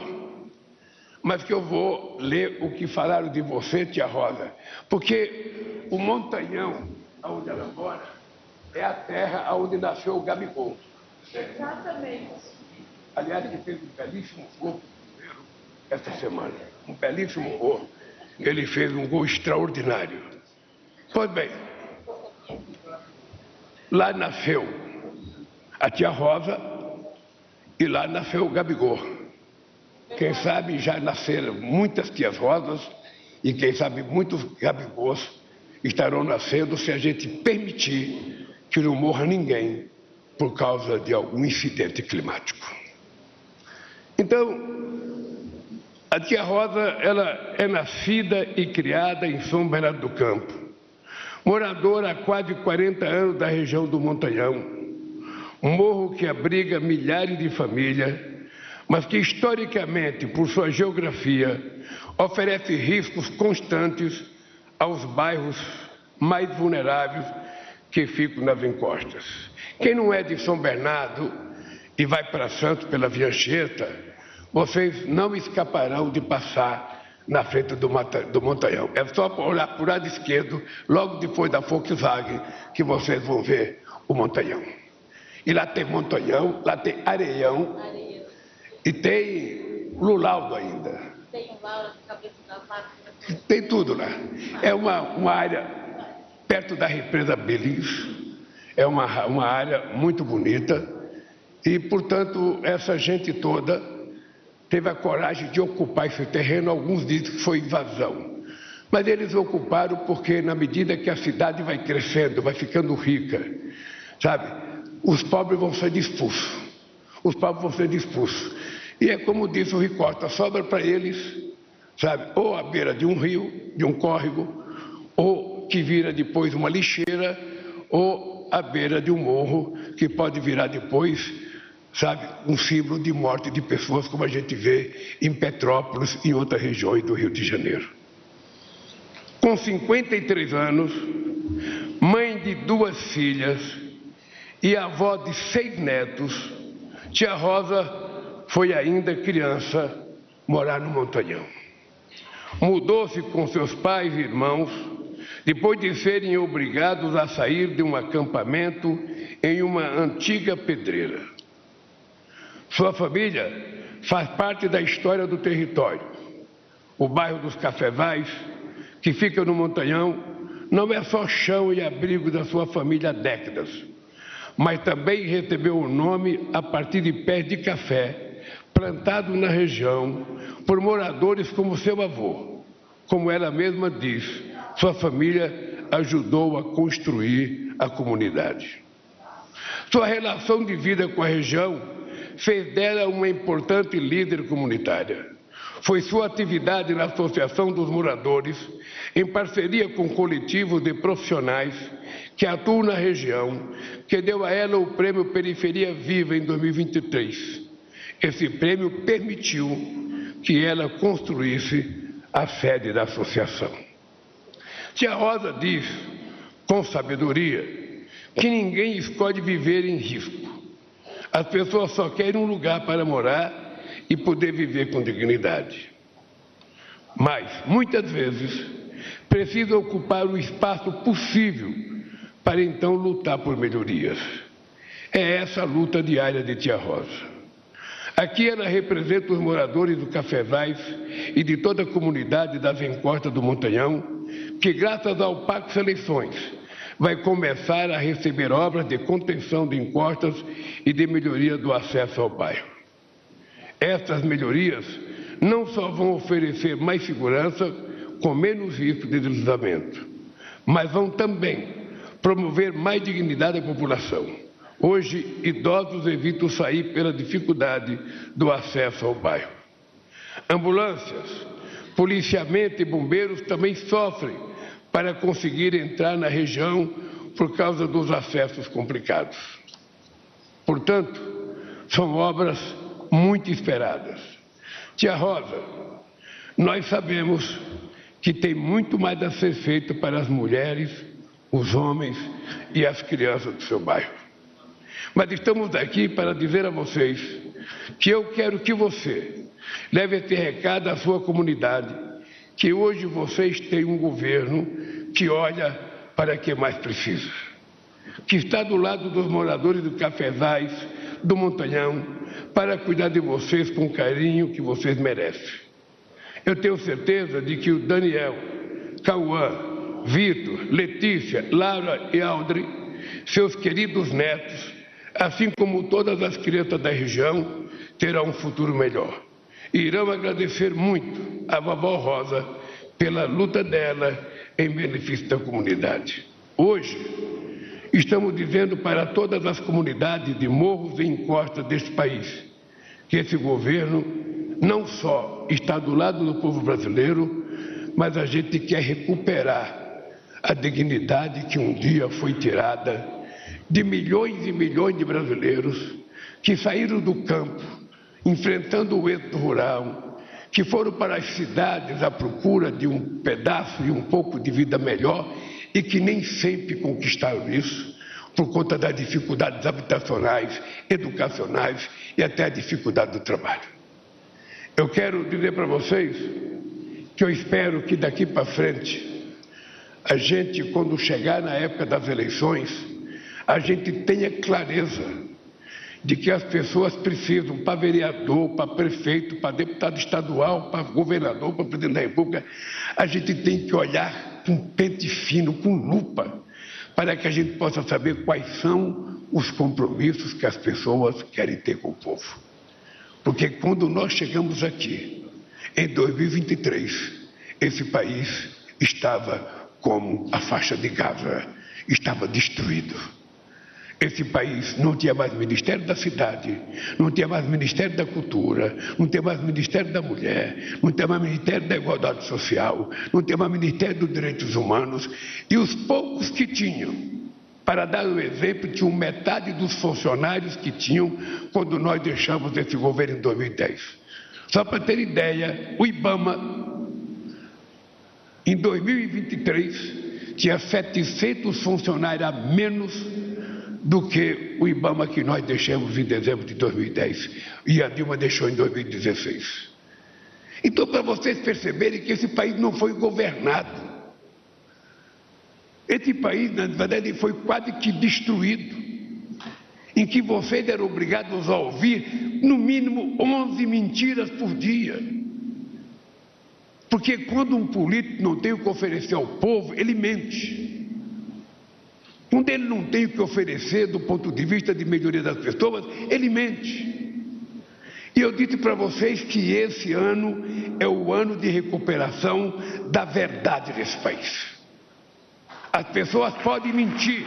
mas que eu vou ler o que falaram de você, Tia Rosa, porque o Montanhão, onde ela mora, é a terra onde nasceu o Gabigol. Exatamente. Aliás, ele fez um belíssimo gol esta semana. Um belíssimo gol. Ele fez um gol extraordinário. Pois bem, lá nasceu a Tia Rosa e lá nasceu o Gabigol. Quem sabe já nasceram muitas Tias Rosas e quem sabe muitos Gabigols estarão nascendo se a gente permitir que não morra ninguém por causa de algum incidente climático. Então, A tia Rosa, ela é nascida e criada em São Bernardo do Campo, moradora há quase quarenta anos da região do Montanhão, um morro que abriga milhares de famílias, mas que historicamente, por sua geografia, oferece riscos constantes aos bairros mais vulneráveis que ficam nas encostas. Quem não é de São Bernardo e vai para Santos pela Via Anchieta, vocês não escaparão de passar na frente do, do Montanhão. É só olhar para o lado esquerdo, logo depois da Volkswagen, que vocês vão ver o Montanhão. E lá tem Montanhão, lá tem Areião, Areião. E tem Lulaldo ainda. Tem um Laura de cabeça da máquina. Tem tudo lá. É uma, uma área perto da represa Billings, é uma, uma área muito bonita e, portanto, essa gente toda teve a coragem de ocupar esse terreno. Alguns dizem que foi invasão, mas eles ocuparam porque, na medida que a cidade vai crescendo, vai ficando rica, sabe, os pobres vão ser expulsos, os pobres vão ser expulsos, e é como disse o Ricotta, sobra para eles, sabe, ou à beira de um rio, de um córrego, ou que vira depois uma lixeira, ou à beira de um morro, que pode virar depois, sabe, um símbolo de morte de pessoas, como a gente vê em Petrópolis e em outras regiões do Rio de Janeiro. Com cinquenta e três anos, mãe de duas filhas e avó de seis netos, tia Rosa foi ainda criança morar no Montanhão. Mudou-se com seus pais e irmãos, depois de serem obrigados a sair de um acampamento em uma antiga pedreira. Sua família faz parte da história do território. O bairro dos Cafezais, que fica no Montanhão, não é só chão e abrigo da sua família há décadas, mas também recebeu o nome a partir de pés de café plantados na região por moradores como seu avô. Como ela mesma diz, sua família ajudou a construir a comunidade. Sua relação de vida com a região fez dela uma importante líder comunitária. Foi sua atividade na Associação dos Moradores, em parceria com coletivos de profissionais que atuam na região, que deu a ela o prêmio Periferia Viva em dois mil e vinte e três. Esse prêmio permitiu que ela construísse a sede da associação. Tia Rosa diz, com sabedoria, que ninguém escolhe viver em risco. As pessoas só querem um lugar para morar e poder viver com dignidade. Mas, muitas vezes, precisa ocupar o espaço possível para então lutar por melhorias. É essa a luta diária de tia Rosa. Aqui ela representa os moradores do Cafezais e de toda a comunidade das encostas do Montanhão, que graças ao Pacto Seleções vai começar a receber obras de contenção de encostas e de melhoria do acesso ao bairro. Estas melhorias não só vão oferecer mais segurança, com menos risco de deslizamento, mas vão também promover mais dignidade à população. Hoje, idosos evitam sair pela dificuldade do acesso ao bairro. Ambulâncias, policiamento e bombeiros também sofrem para conseguir entrar na região por causa dos acessos complicados. Portanto, são obras muito esperadas. Tia Rosa, nós sabemos que tem muito mais a ser feito para as mulheres, os homens e as crianças do seu bairro. Mas estamos aqui para dizer a vocês que eu quero que você leve esse recado à sua comunidade, que hoje vocês têm um governo que olha para quem mais precisa, que está do lado dos moradores do Cafezais, do Montanhão, para cuidar de vocês com o carinho que vocês merecem. Eu tenho certeza de que o Daniel, Cauã, Vitor, Letícia, Laura e Aldri, seus queridos netos, assim como todas as crianças da região, terão um futuro melhor. E irão agradecer muito a vovó Rosa pela luta dela em benefício da comunidade. Hoje, estamos dizendo para todas as comunidades de morros e encostas deste país que esse governo não só está do lado do povo brasileiro, mas a gente quer recuperar a dignidade que um dia foi tirada de milhões e milhões de brasileiros que saíram do campo, enfrentando o êxodo rural, que foram para as cidades à procura de um pedaço e um pouco de vida melhor e que nem sempre conquistaram isso, por conta das dificuldades habitacionais, educacionais e até a dificuldade do trabalho. Eu quero dizer para vocês que eu espero que daqui para frente, a gente, quando chegar na época das eleições, a gente tenha clareza de que as pessoas precisam, para vereador, para prefeito, para deputado estadual, para governador, para presidente da República, a gente tem que olhar com pente fino, com lupa, para que a gente possa saber quais são os compromissos que as pessoas querem ter com o povo. Porque quando nós chegamos aqui, em dois mil e vinte e três, esse país estava como a faixa de Gaza, estava destruído. Esse país não tinha mais Ministério da Cidade, não tinha mais Ministério da Cultura, não tinha mais Ministério da Mulher, não tinha mais Ministério da Igualdade Social, não tinha mais Ministério dos Direitos Humanos, e os poucos que tinham, para dar um exemplo, tinham metade dos funcionários que tinham quando nós deixamos esse governo em dois mil e dez. Só para ter ideia, o IBAMA, em dois mil e vinte e três, tinha setecentos funcionários a menos do que o IBAMA que nós deixamos em dezembro de dois mil e dez e a Dilma deixou em dois mil e dezesseis. Então, para vocês perceberem que esse país não foi governado, esse país, na verdade, foi quase que destruído, em que vocês eram obrigados a ouvir, no mínimo, onze mentiras por dia. Porque quando um político não tem o que oferecer ao povo, ele mente. Quando ele não tem o que oferecer do ponto de vista de melhoria das pessoas, ele mente. E eu disse para vocês que esse ano é o ano de recuperação da verdade desse país. As pessoas podem mentir.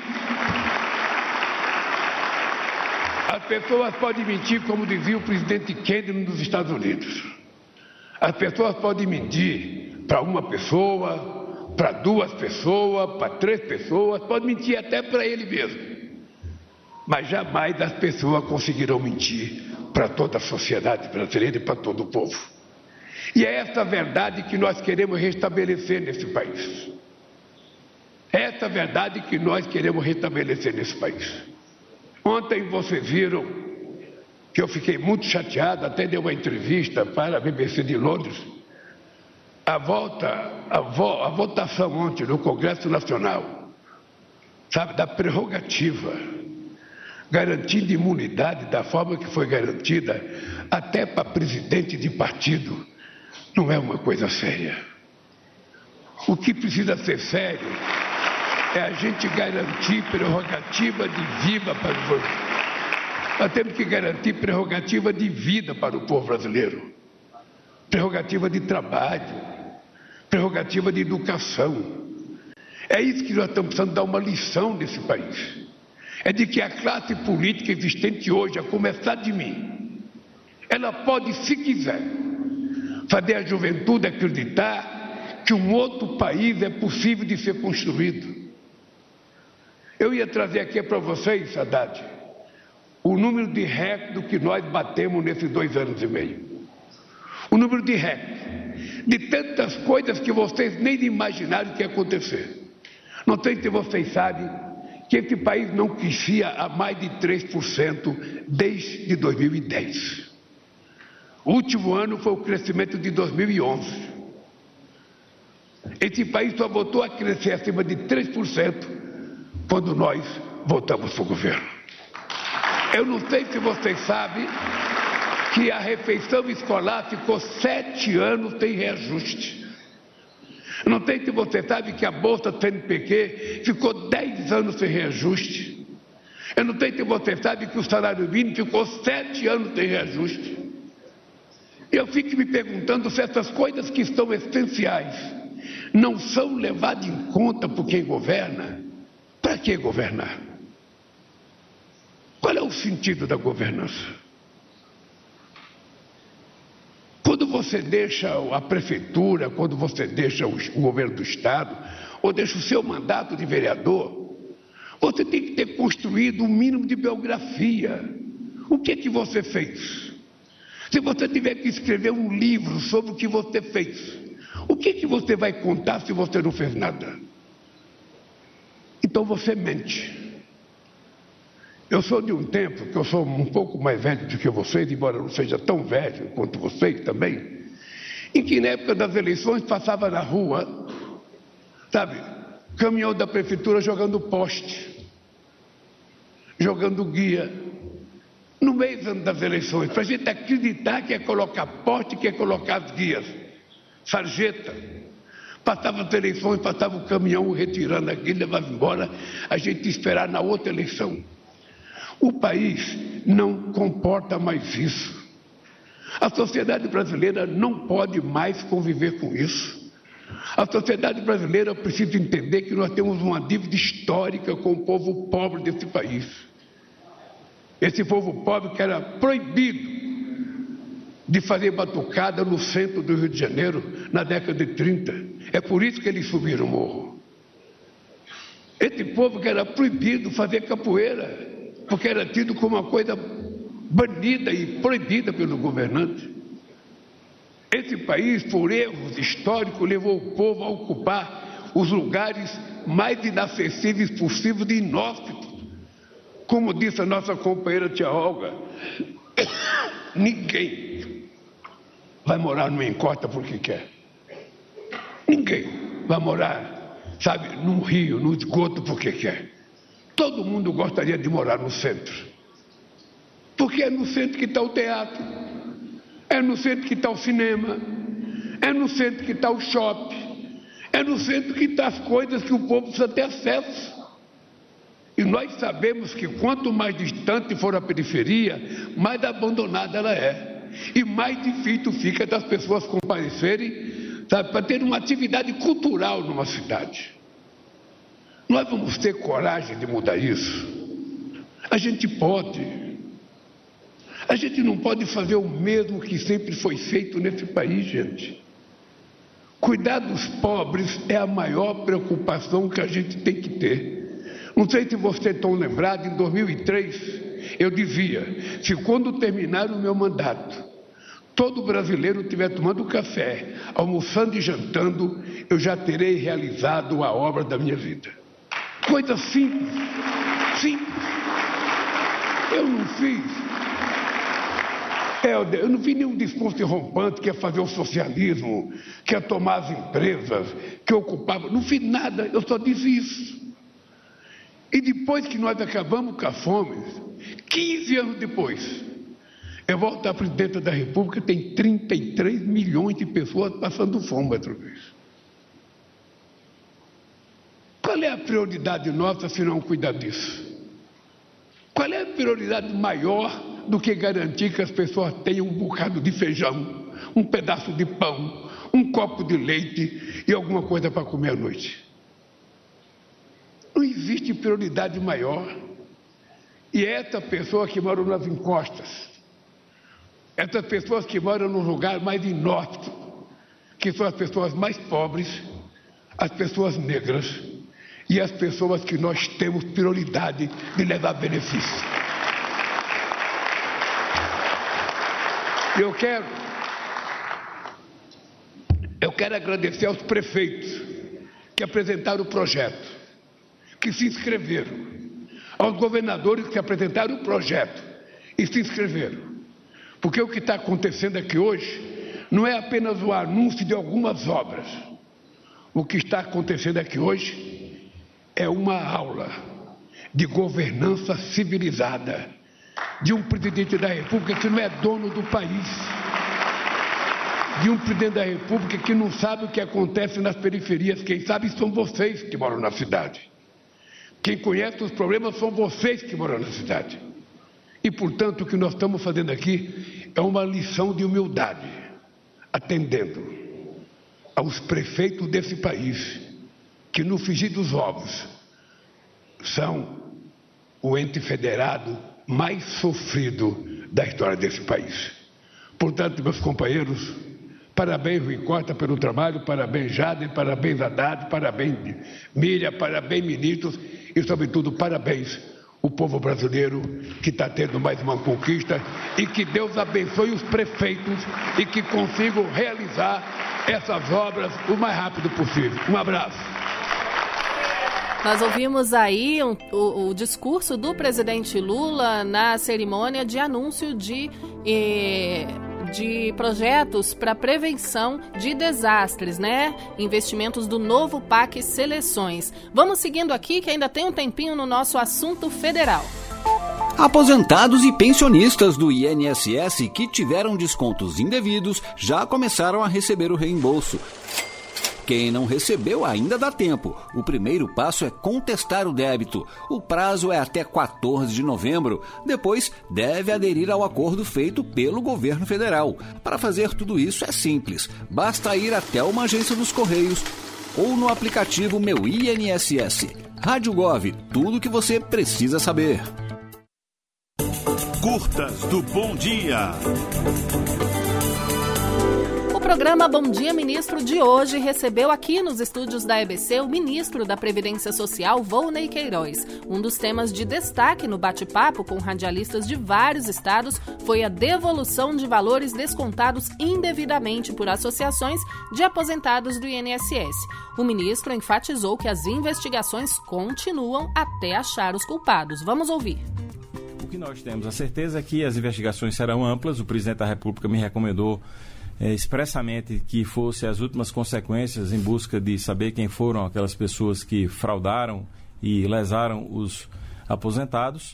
As pessoas podem mentir, como dizia o presidente Kennedy nos Estados Unidos. As pessoas podem mentir para uma pessoa, para duas pessoas, para três pessoas, pode mentir até para ele mesmo. Mas jamais as pessoas conseguirão mentir para toda a sociedade brasileira e para todo o povo. E é essa verdade que nós queremos restabelecer nesse país. É essa verdade que nós queremos restabelecer nesse país. Ontem vocês viram que eu fiquei muito chateado, até dei uma entrevista para a B B C de Londres. A, volta, a, vo, a votação ontem no Congresso Nacional, sabe, da prerrogativa, garantindo imunidade da forma que foi garantida, até para presidente de partido, não é uma coisa séria. O que precisa ser sério é a gente garantir prerrogativa de vida para o povo. Nós temos que garantir prerrogativa de vida para o povo brasileiro, prerrogativa de trabalho, prerrogativa de educação. É isso que nós estamos precisando dar uma lição nesse país. É de que a classe política existente hoje, a começar de mim, ela pode, se quiser, fazer a juventude acreditar que um outro país é possível de ser construído. Eu ia trazer aqui para vocês, Haddad, o número de recorde que nós batemos nesses dois anos e meio. O número de recorde. De tantas coisas que vocês nem imaginaram que ia acontecer. Não sei se vocês sabem que esse país não crescia a mais de três por cento desde dois mil e dez. O último ano foi o crescimento de dois mil e onze. Esse país só voltou a crescer acima de três por cento quando nós voltamos para o governo. Eu não sei se vocês sabem que a refeição escolar ficou sete anos sem reajuste. Eu não sei se você sabe que a Bolsa C N P Q ficou dez anos sem reajuste. Eu não sei se você sabe que o salário mínimo ficou sete anos sem reajuste. Eu fico me perguntando se essas coisas que estão essenciais não são levadas em conta por quem governa. Para que governar? Qual é o sentido da governança? Quando você deixa a prefeitura, quando você deixa o governo do Estado, ou deixa o seu mandato de vereador, você tem que ter construído um mínimo de biografia. O que é que você fez? Se você tiver que escrever um livro sobre o que você fez, o que é que você vai contar se você não fez nada? Então você mente. Eu sou de um tempo, que eu sou um pouco mais velho do que vocês, embora não seja tão velho quanto vocês também, em que na época das eleições passava na rua, sabe, caminhão da prefeitura jogando poste, jogando guia, no meio das eleições, para a gente acreditar que é colocar poste, que é colocar as guias, sarjeta. Passava as eleições, passava o caminhão retirando aquilo, levava embora, a gente esperar na outra eleição. O país não comporta mais isso. A sociedade brasileira não pode mais conviver com isso. A sociedade brasileira precisa entender que nós temos uma dívida histórica com o povo pobre desse país. Esse povo pobre que era proibido de fazer batucada no centro do Rio de Janeiro na década de trinta. É por isso que eles subiram o morro. Esse povo que era proibido fazer capoeira, porque era tido como uma coisa banida e proibida pelo governante. Esse país, por erros históricos, levou o povo a ocupar os lugares mais inacessíveis possíveis de inóspitos. Como disse a nossa companheira tia Olga, ninguém vai morar numa encosta porque quer. Ninguém vai morar, sabe, num rio, no esgoto porque quer. Todo mundo gostaria de morar no centro. Porque é no centro que está o teatro, é no centro que está o cinema, é no centro que está o shopping, é no centro que está as coisas que o povo precisa ter acesso. E nós sabemos que quanto mais distante for a periferia, mais abandonada ela é. E mais difícil fica das pessoas comparecerem, sabe, para ter uma atividade cultural numa cidade. Nós vamos ter coragem de mudar isso? A gente pode. A gente não pode fazer o mesmo que sempre foi feito nesse país, gente. Cuidar dos pobres é a maior preocupação que a gente tem que ter. Não sei se vocês estão lembrados, em dois mil e três, eu dizia, se quando terminar o meu mandato, todo brasileiro estiver tomando café, almoçando e jantando, eu já terei realizado a obra da minha vida. Coisa simples, simples. Eu não fiz, é, eu não fiz nenhum discurso rompante que ia fazer o socialismo, que ia tomar as empresas, que ocupava, não fiz nada, eu só disse isso. E depois que nós acabamos com a fome, quinze anos depois, eu volto à presidenta da República, tem trinta e três milhões de pessoas passando fome outra vez. Qual é a prioridade nossa se não cuidar disso? Qual é a prioridade maior do que garantir que as pessoas tenham um bocado de feijão, um pedaço de pão, um copo de leite e alguma coisa para comer à noite? Não existe prioridade maior. E essa pessoa que mora nas encostas, essas pessoas que moram no lugar mais inóspito, que são as pessoas mais pobres, as pessoas negras e as pessoas que nós temos prioridade de levar benefício. Eu quero, eu quero agradecer aos prefeitos que apresentaram o projeto, que se inscreveram, aos governadores que apresentaram o projeto e se inscreveram. Porque o que está acontecendo aqui hoje não é apenas o anúncio de algumas obras. O que está acontecendo aqui hoje é uma aula de governança civilizada de um presidente da República que não é dono do país, de um presidente da República que não sabe o que acontece nas periferias. Quem sabe são vocês que moram na cidade. Quem conhece os problemas são vocês que moram na cidade. E, portanto, o que nós estamos fazendo aqui é uma lição de humildade, atendendo aos prefeitos desse país, que no frigir dos ovos são o ente federado mais sofrido da história desse país. Portanto, meus companheiros, Parabéns, Rui Costa, pelo trabalho, parabéns, Jader, parabéns, Haddad, parabéns, Miriam, parabéns, ministros e, sobretudo, parabéns o povo brasileiro que está tendo mais uma conquista e que Deus abençoe os prefeitos e que consigam realizar essas obras o mais rápido possível. Um abraço. Nós ouvimos aí um, o, o discurso do presidente Lula na cerimônia de anúncio de... Eh, de projetos para prevenção de desastres, né? Investimentos do novo P A C Seleções. Vamos seguindo aqui que ainda tem um tempinho no nosso assunto federal. Aposentados e pensionistas do I N S S que tiveram descontos indevidos já começaram a receber o reembolso. Quem não recebeu ainda dá tempo. O primeiro passo é contestar o débito. O prazo é até quatorze de novembro. Depois, deve aderir ao acordo feito pelo governo federal. Para fazer tudo isso é simples. Basta ir até uma agência dos Correios ou no aplicativo Meu I N S S. Rádio Gov, tudo o que você precisa saber. Curtas do Bom Dia. O programa Bom Dia Ministro de hoje recebeu aqui nos estúdios da E B C o ministro da Previdência Social, Volney Queiroz. Um dos temas de destaque no bate-papo com radialistas de vários estados foi a devolução de valores descontados indevidamente por associações de aposentados do I N S S. O ministro enfatizou que as investigações continuam até achar os culpados. Vamos ouvir. O que nós temos a certeza é que as investigações serão amplas. O presidente da República me recomendou É, expressamente que fosse as últimas consequências em busca de saber quem foram aquelas pessoas que fraudaram e lesaram os aposentados,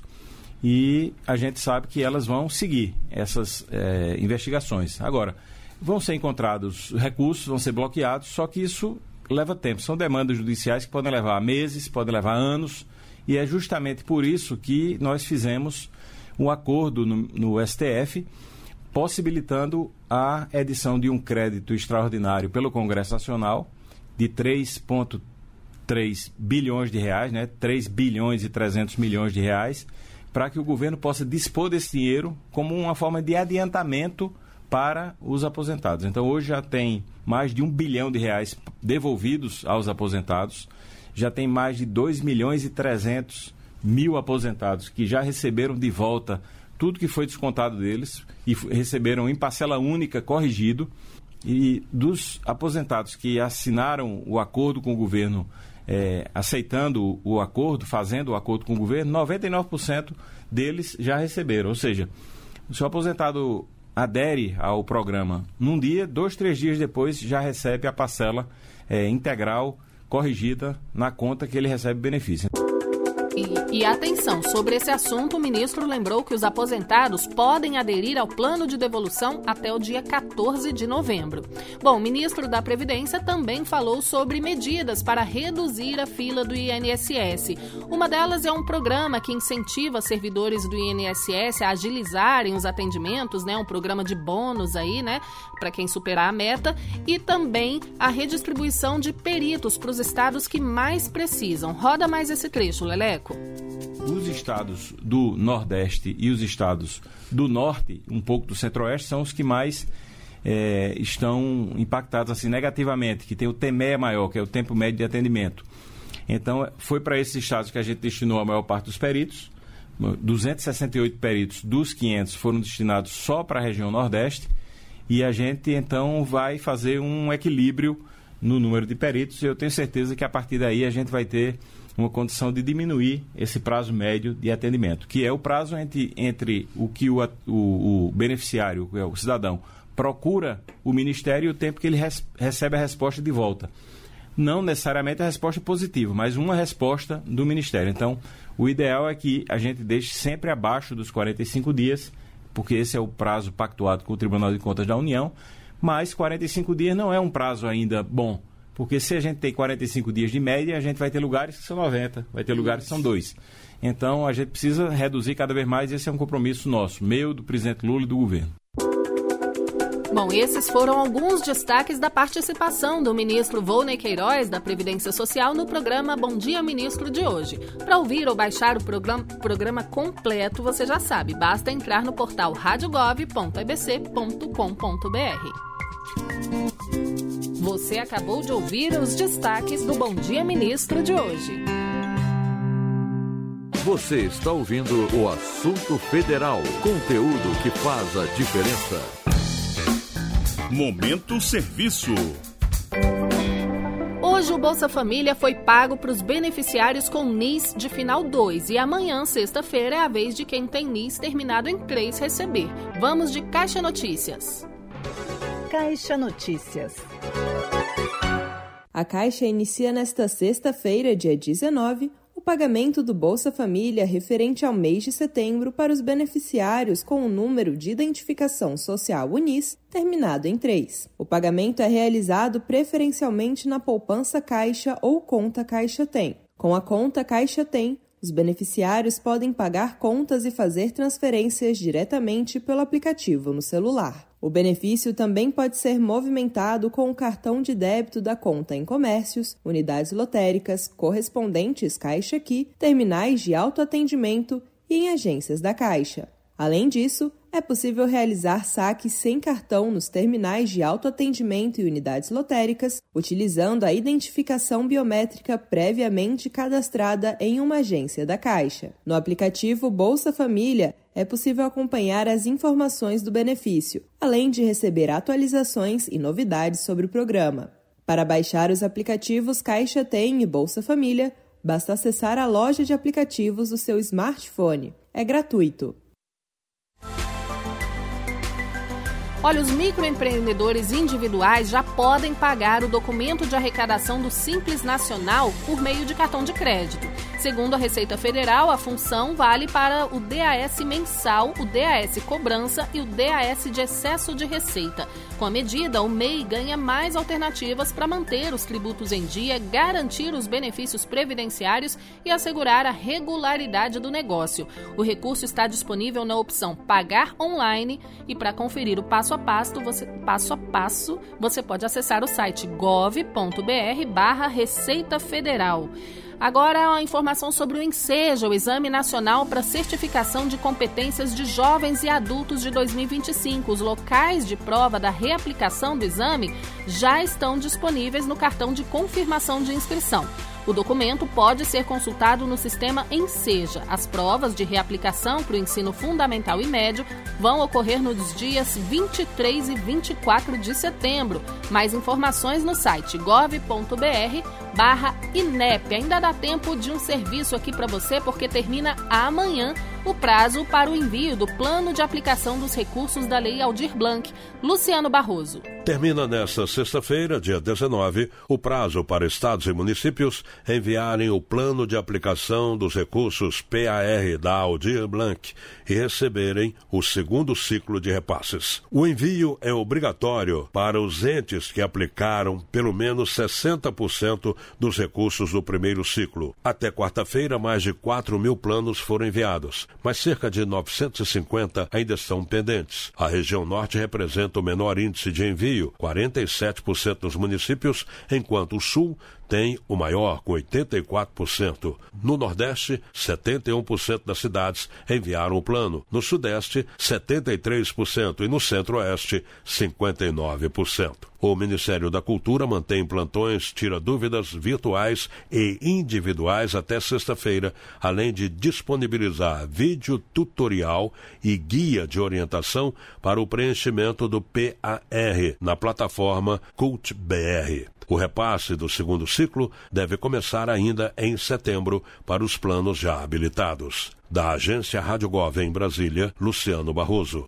e a gente sabe que elas vão seguir essas é, investigações. Agora, vão ser encontrados recursos, vão ser bloqueados, só que isso leva tempo. São demandas judiciais que podem levar meses, podem levar anos, e é justamente por isso que nós fizemos um acordo no, no S T F, possibilitando a edição de um crédito extraordinário pelo Congresso Nacional de três vírgula três bilhões de reais, né? três bilhões e trezentos milhões de reais, para que o governo possa dispor desse dinheiro como uma forma de adiantamento para os aposentados. Então, hoje já tem mais de um bilhão de reais devolvidos aos aposentados, já tem mais de dois milhões e trezentos mil aposentados que já receberam de volta tudo que foi descontado deles e receberam em parcela única corrigido. E dos aposentados que assinaram o acordo com o governo, é, aceitando o acordo, fazendo o acordo com o governo, noventa e nove por cento deles já receberam. Ou seja, se o aposentado adere ao programa num dia, dois, três dias depois já recebe a parcela é, integral corrigida na conta que ele recebe benefício. E, e atenção, sobre esse assunto, o ministro lembrou que os aposentados podem aderir ao plano de devolução até o dia quatorze de novembro. Bom, o ministro da Previdência também falou sobre medidas para reduzir a fila do I N S S. Uma delas é um programa que incentiva servidores do I N S S a agilizarem os atendimentos, né? Um programa de bônus aí, né? Para quem superar a meta. E também a redistribuição de peritos para os estados que mais precisam. Roda mais esse trecho, Leleco. Os estados do Nordeste e os estados do Norte, um pouco do Centro-Oeste, são os que mais é, estão impactados assim, negativamente, que tem o T M E maior, que é o tempo médio de atendimento. Então, foi para esses estados que a gente destinou a maior parte dos peritos. duzentos e sessenta e oito peritos dos quinhentos foram destinados só para a região Nordeste, e a gente, então, vai fazer um equilíbrio no número de peritos, e eu tenho certeza que a partir daí a gente vai ter uma condição de diminuir esse prazo médio de atendimento, que é o prazo entre, entre o que o, o, o beneficiário, o cidadão, procura o Ministério e o tempo que ele res, recebe a resposta de volta. Não necessariamente a resposta positiva, mas uma resposta do Ministério. Então, o ideal é que a gente deixe sempre abaixo dos quarenta e cinco dias, porque esse é o prazo pactuado com o Tribunal de Contas da União, mas quarenta e cinco dias não é um prazo ainda bom. Porque se a gente tem quarenta e cinco dias de média, a gente vai ter lugares que são noventa, vai ter lugares que são dois. Então, a gente precisa reduzir cada vez mais, esse é um compromisso nosso, meu, do presidente Lula e do governo. Bom, esses foram alguns destaques da participação do ministro Volney Queiroz, da Previdência Social, no programa Bom Dia Ministro de hoje. Para ouvir ou baixar o programa, programa completo, você já sabe, basta entrar no portal rádio gov ponto e b c ponto com ponto b r. Você acabou de ouvir os destaques do Bom Dia Ministro de hoje. Você está ouvindo o Assunto Federal, conteúdo que faz a diferença. Momento Serviço. Hoje o Bolsa Família foi pago para os beneficiários com N I S de final dois e amanhã, sexta-feira, é a vez de quem tem N I S terminado em três receber. Vamos de Caixa Notícias. Caixa Notícias. A Caixa inicia nesta sexta-feira, dia dezenove, o pagamento do Bolsa Família referente ao mês de setembro para os beneficiários com o número de identificação social U N I S terminado em três. O pagamento é realizado preferencialmente na poupança Caixa ou conta Caixa Tem. Com a conta Caixa Tem, os beneficiários podem pagar contas e fazer transferências diretamente pelo aplicativo no celular. O benefício também pode ser movimentado com o cartão de débito da conta em comércios, unidades lotéricas, correspondentes Caixa Aqui, terminais de autoatendimento e em agências da Caixa. Além disso, é possível realizar saques sem cartão nos terminais de autoatendimento e unidades lotéricas, utilizando a identificação biométrica previamente cadastrada em uma agência da Caixa. No aplicativo Bolsa Família, é possível acompanhar as informações do benefício, além de receber atualizações e novidades sobre o programa. Para baixar os aplicativos Caixa Tem e Bolsa Família, basta acessar a loja de aplicativos do seu smartphone. É gratuito. Olha, os microempreendedores individuais já podem pagar o documento de arrecadação do Simples Nacional por meio de cartão de crédito. Segundo a Receita Federal, a função vale para o D A S mensal, o D A S cobrança e o D A S de excesso de receita. Com a medida, o M E I ganha mais alternativas para manter os tributos em dia, garantir os benefícios previdenciários e assegurar a regularidade do negócio. O recurso está disponível na opção Pagar Online e para conferir o passo a passo, você, passo a passo, você pode acessar o site gov ponto br barra Receita Federal. Agora, a informação sobre o ENSEJA, o Exame Nacional para Certificação de Competências de Jovens e Adultos de dois mil e vinte e cinco. Os locais de prova da reaplicação do exame já estão disponíveis no cartão de confirmação de inscrição. O documento pode ser consultado no sistema ENSEJA. As provas de reaplicação para o ensino fundamental e médio vão ocorrer nos dias vinte e três e vinte e quatro de setembro. Mais informações no site gov ponto br barra INEP. Ainda dá tempo de um serviço aqui para você, porque termina amanhã o prazo para o envio do plano de aplicação dos recursos da Lei Aldir Blanc. Luciano Barroso. Termina nesta sexta-feira, dia dezenove, o prazo para estados e municípios enviarem o plano de aplicação dos recursos P A R da Aldir Blanc e receberem o segundo ciclo de repasses. O envio é obrigatório para os entes que aplicaram pelo menos sessenta por cento dos recursos do primeiro ciclo. Até quarta-feira, mais de quatro mil planos foram enviados, mas cerca de novecentos e cinquenta ainda estão pendentes. A região norte representa o menor índice de envio, quarenta e sete por cento dos municípios, enquanto o sul tem o maior, com oitenta e quatro por cento. No Nordeste, setenta e um por cento das cidades enviaram o plano. No Sudeste, setenta e três por cento e no Centro-Oeste, cinquenta e nove por cento. O Ministério da Cultura mantém plantões tira-dúvidas virtuais e individuais até sexta-feira, além de disponibilizar vídeo tutorial e guia de orientação para o preenchimento do P A R na plataforma Cult B R. O repasse do segundo ciclo deve começar ainda em setembro para os planos já habilitados. Da Agência Rádio Gov em Brasília, Luciano Barroso.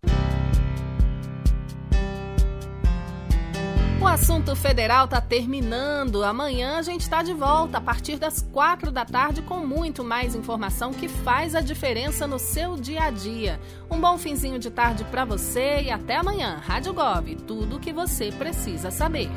O assunto federal está terminando. Amanhã a gente está de volta a partir das quatro da tarde com muito mais informação que faz a diferença no seu dia a dia. Um bom finzinho de tarde para você e até amanhã. Rádio Gov, tudo o que você precisa saber.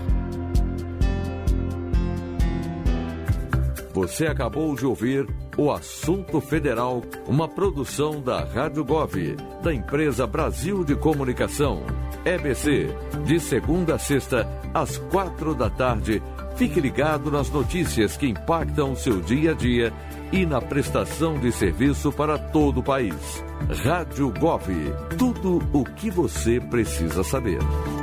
Você acabou de ouvir o Assunto Federal, uma produção da Rádio Gov, da empresa Brasil de Comunicação, E B C, de segunda a sexta, às quatro da tarde. Fique ligado nas notícias que impactam o seu dia a dia e na prestação de serviço para todo o país. Rádio Gov, tudo o que você precisa saber.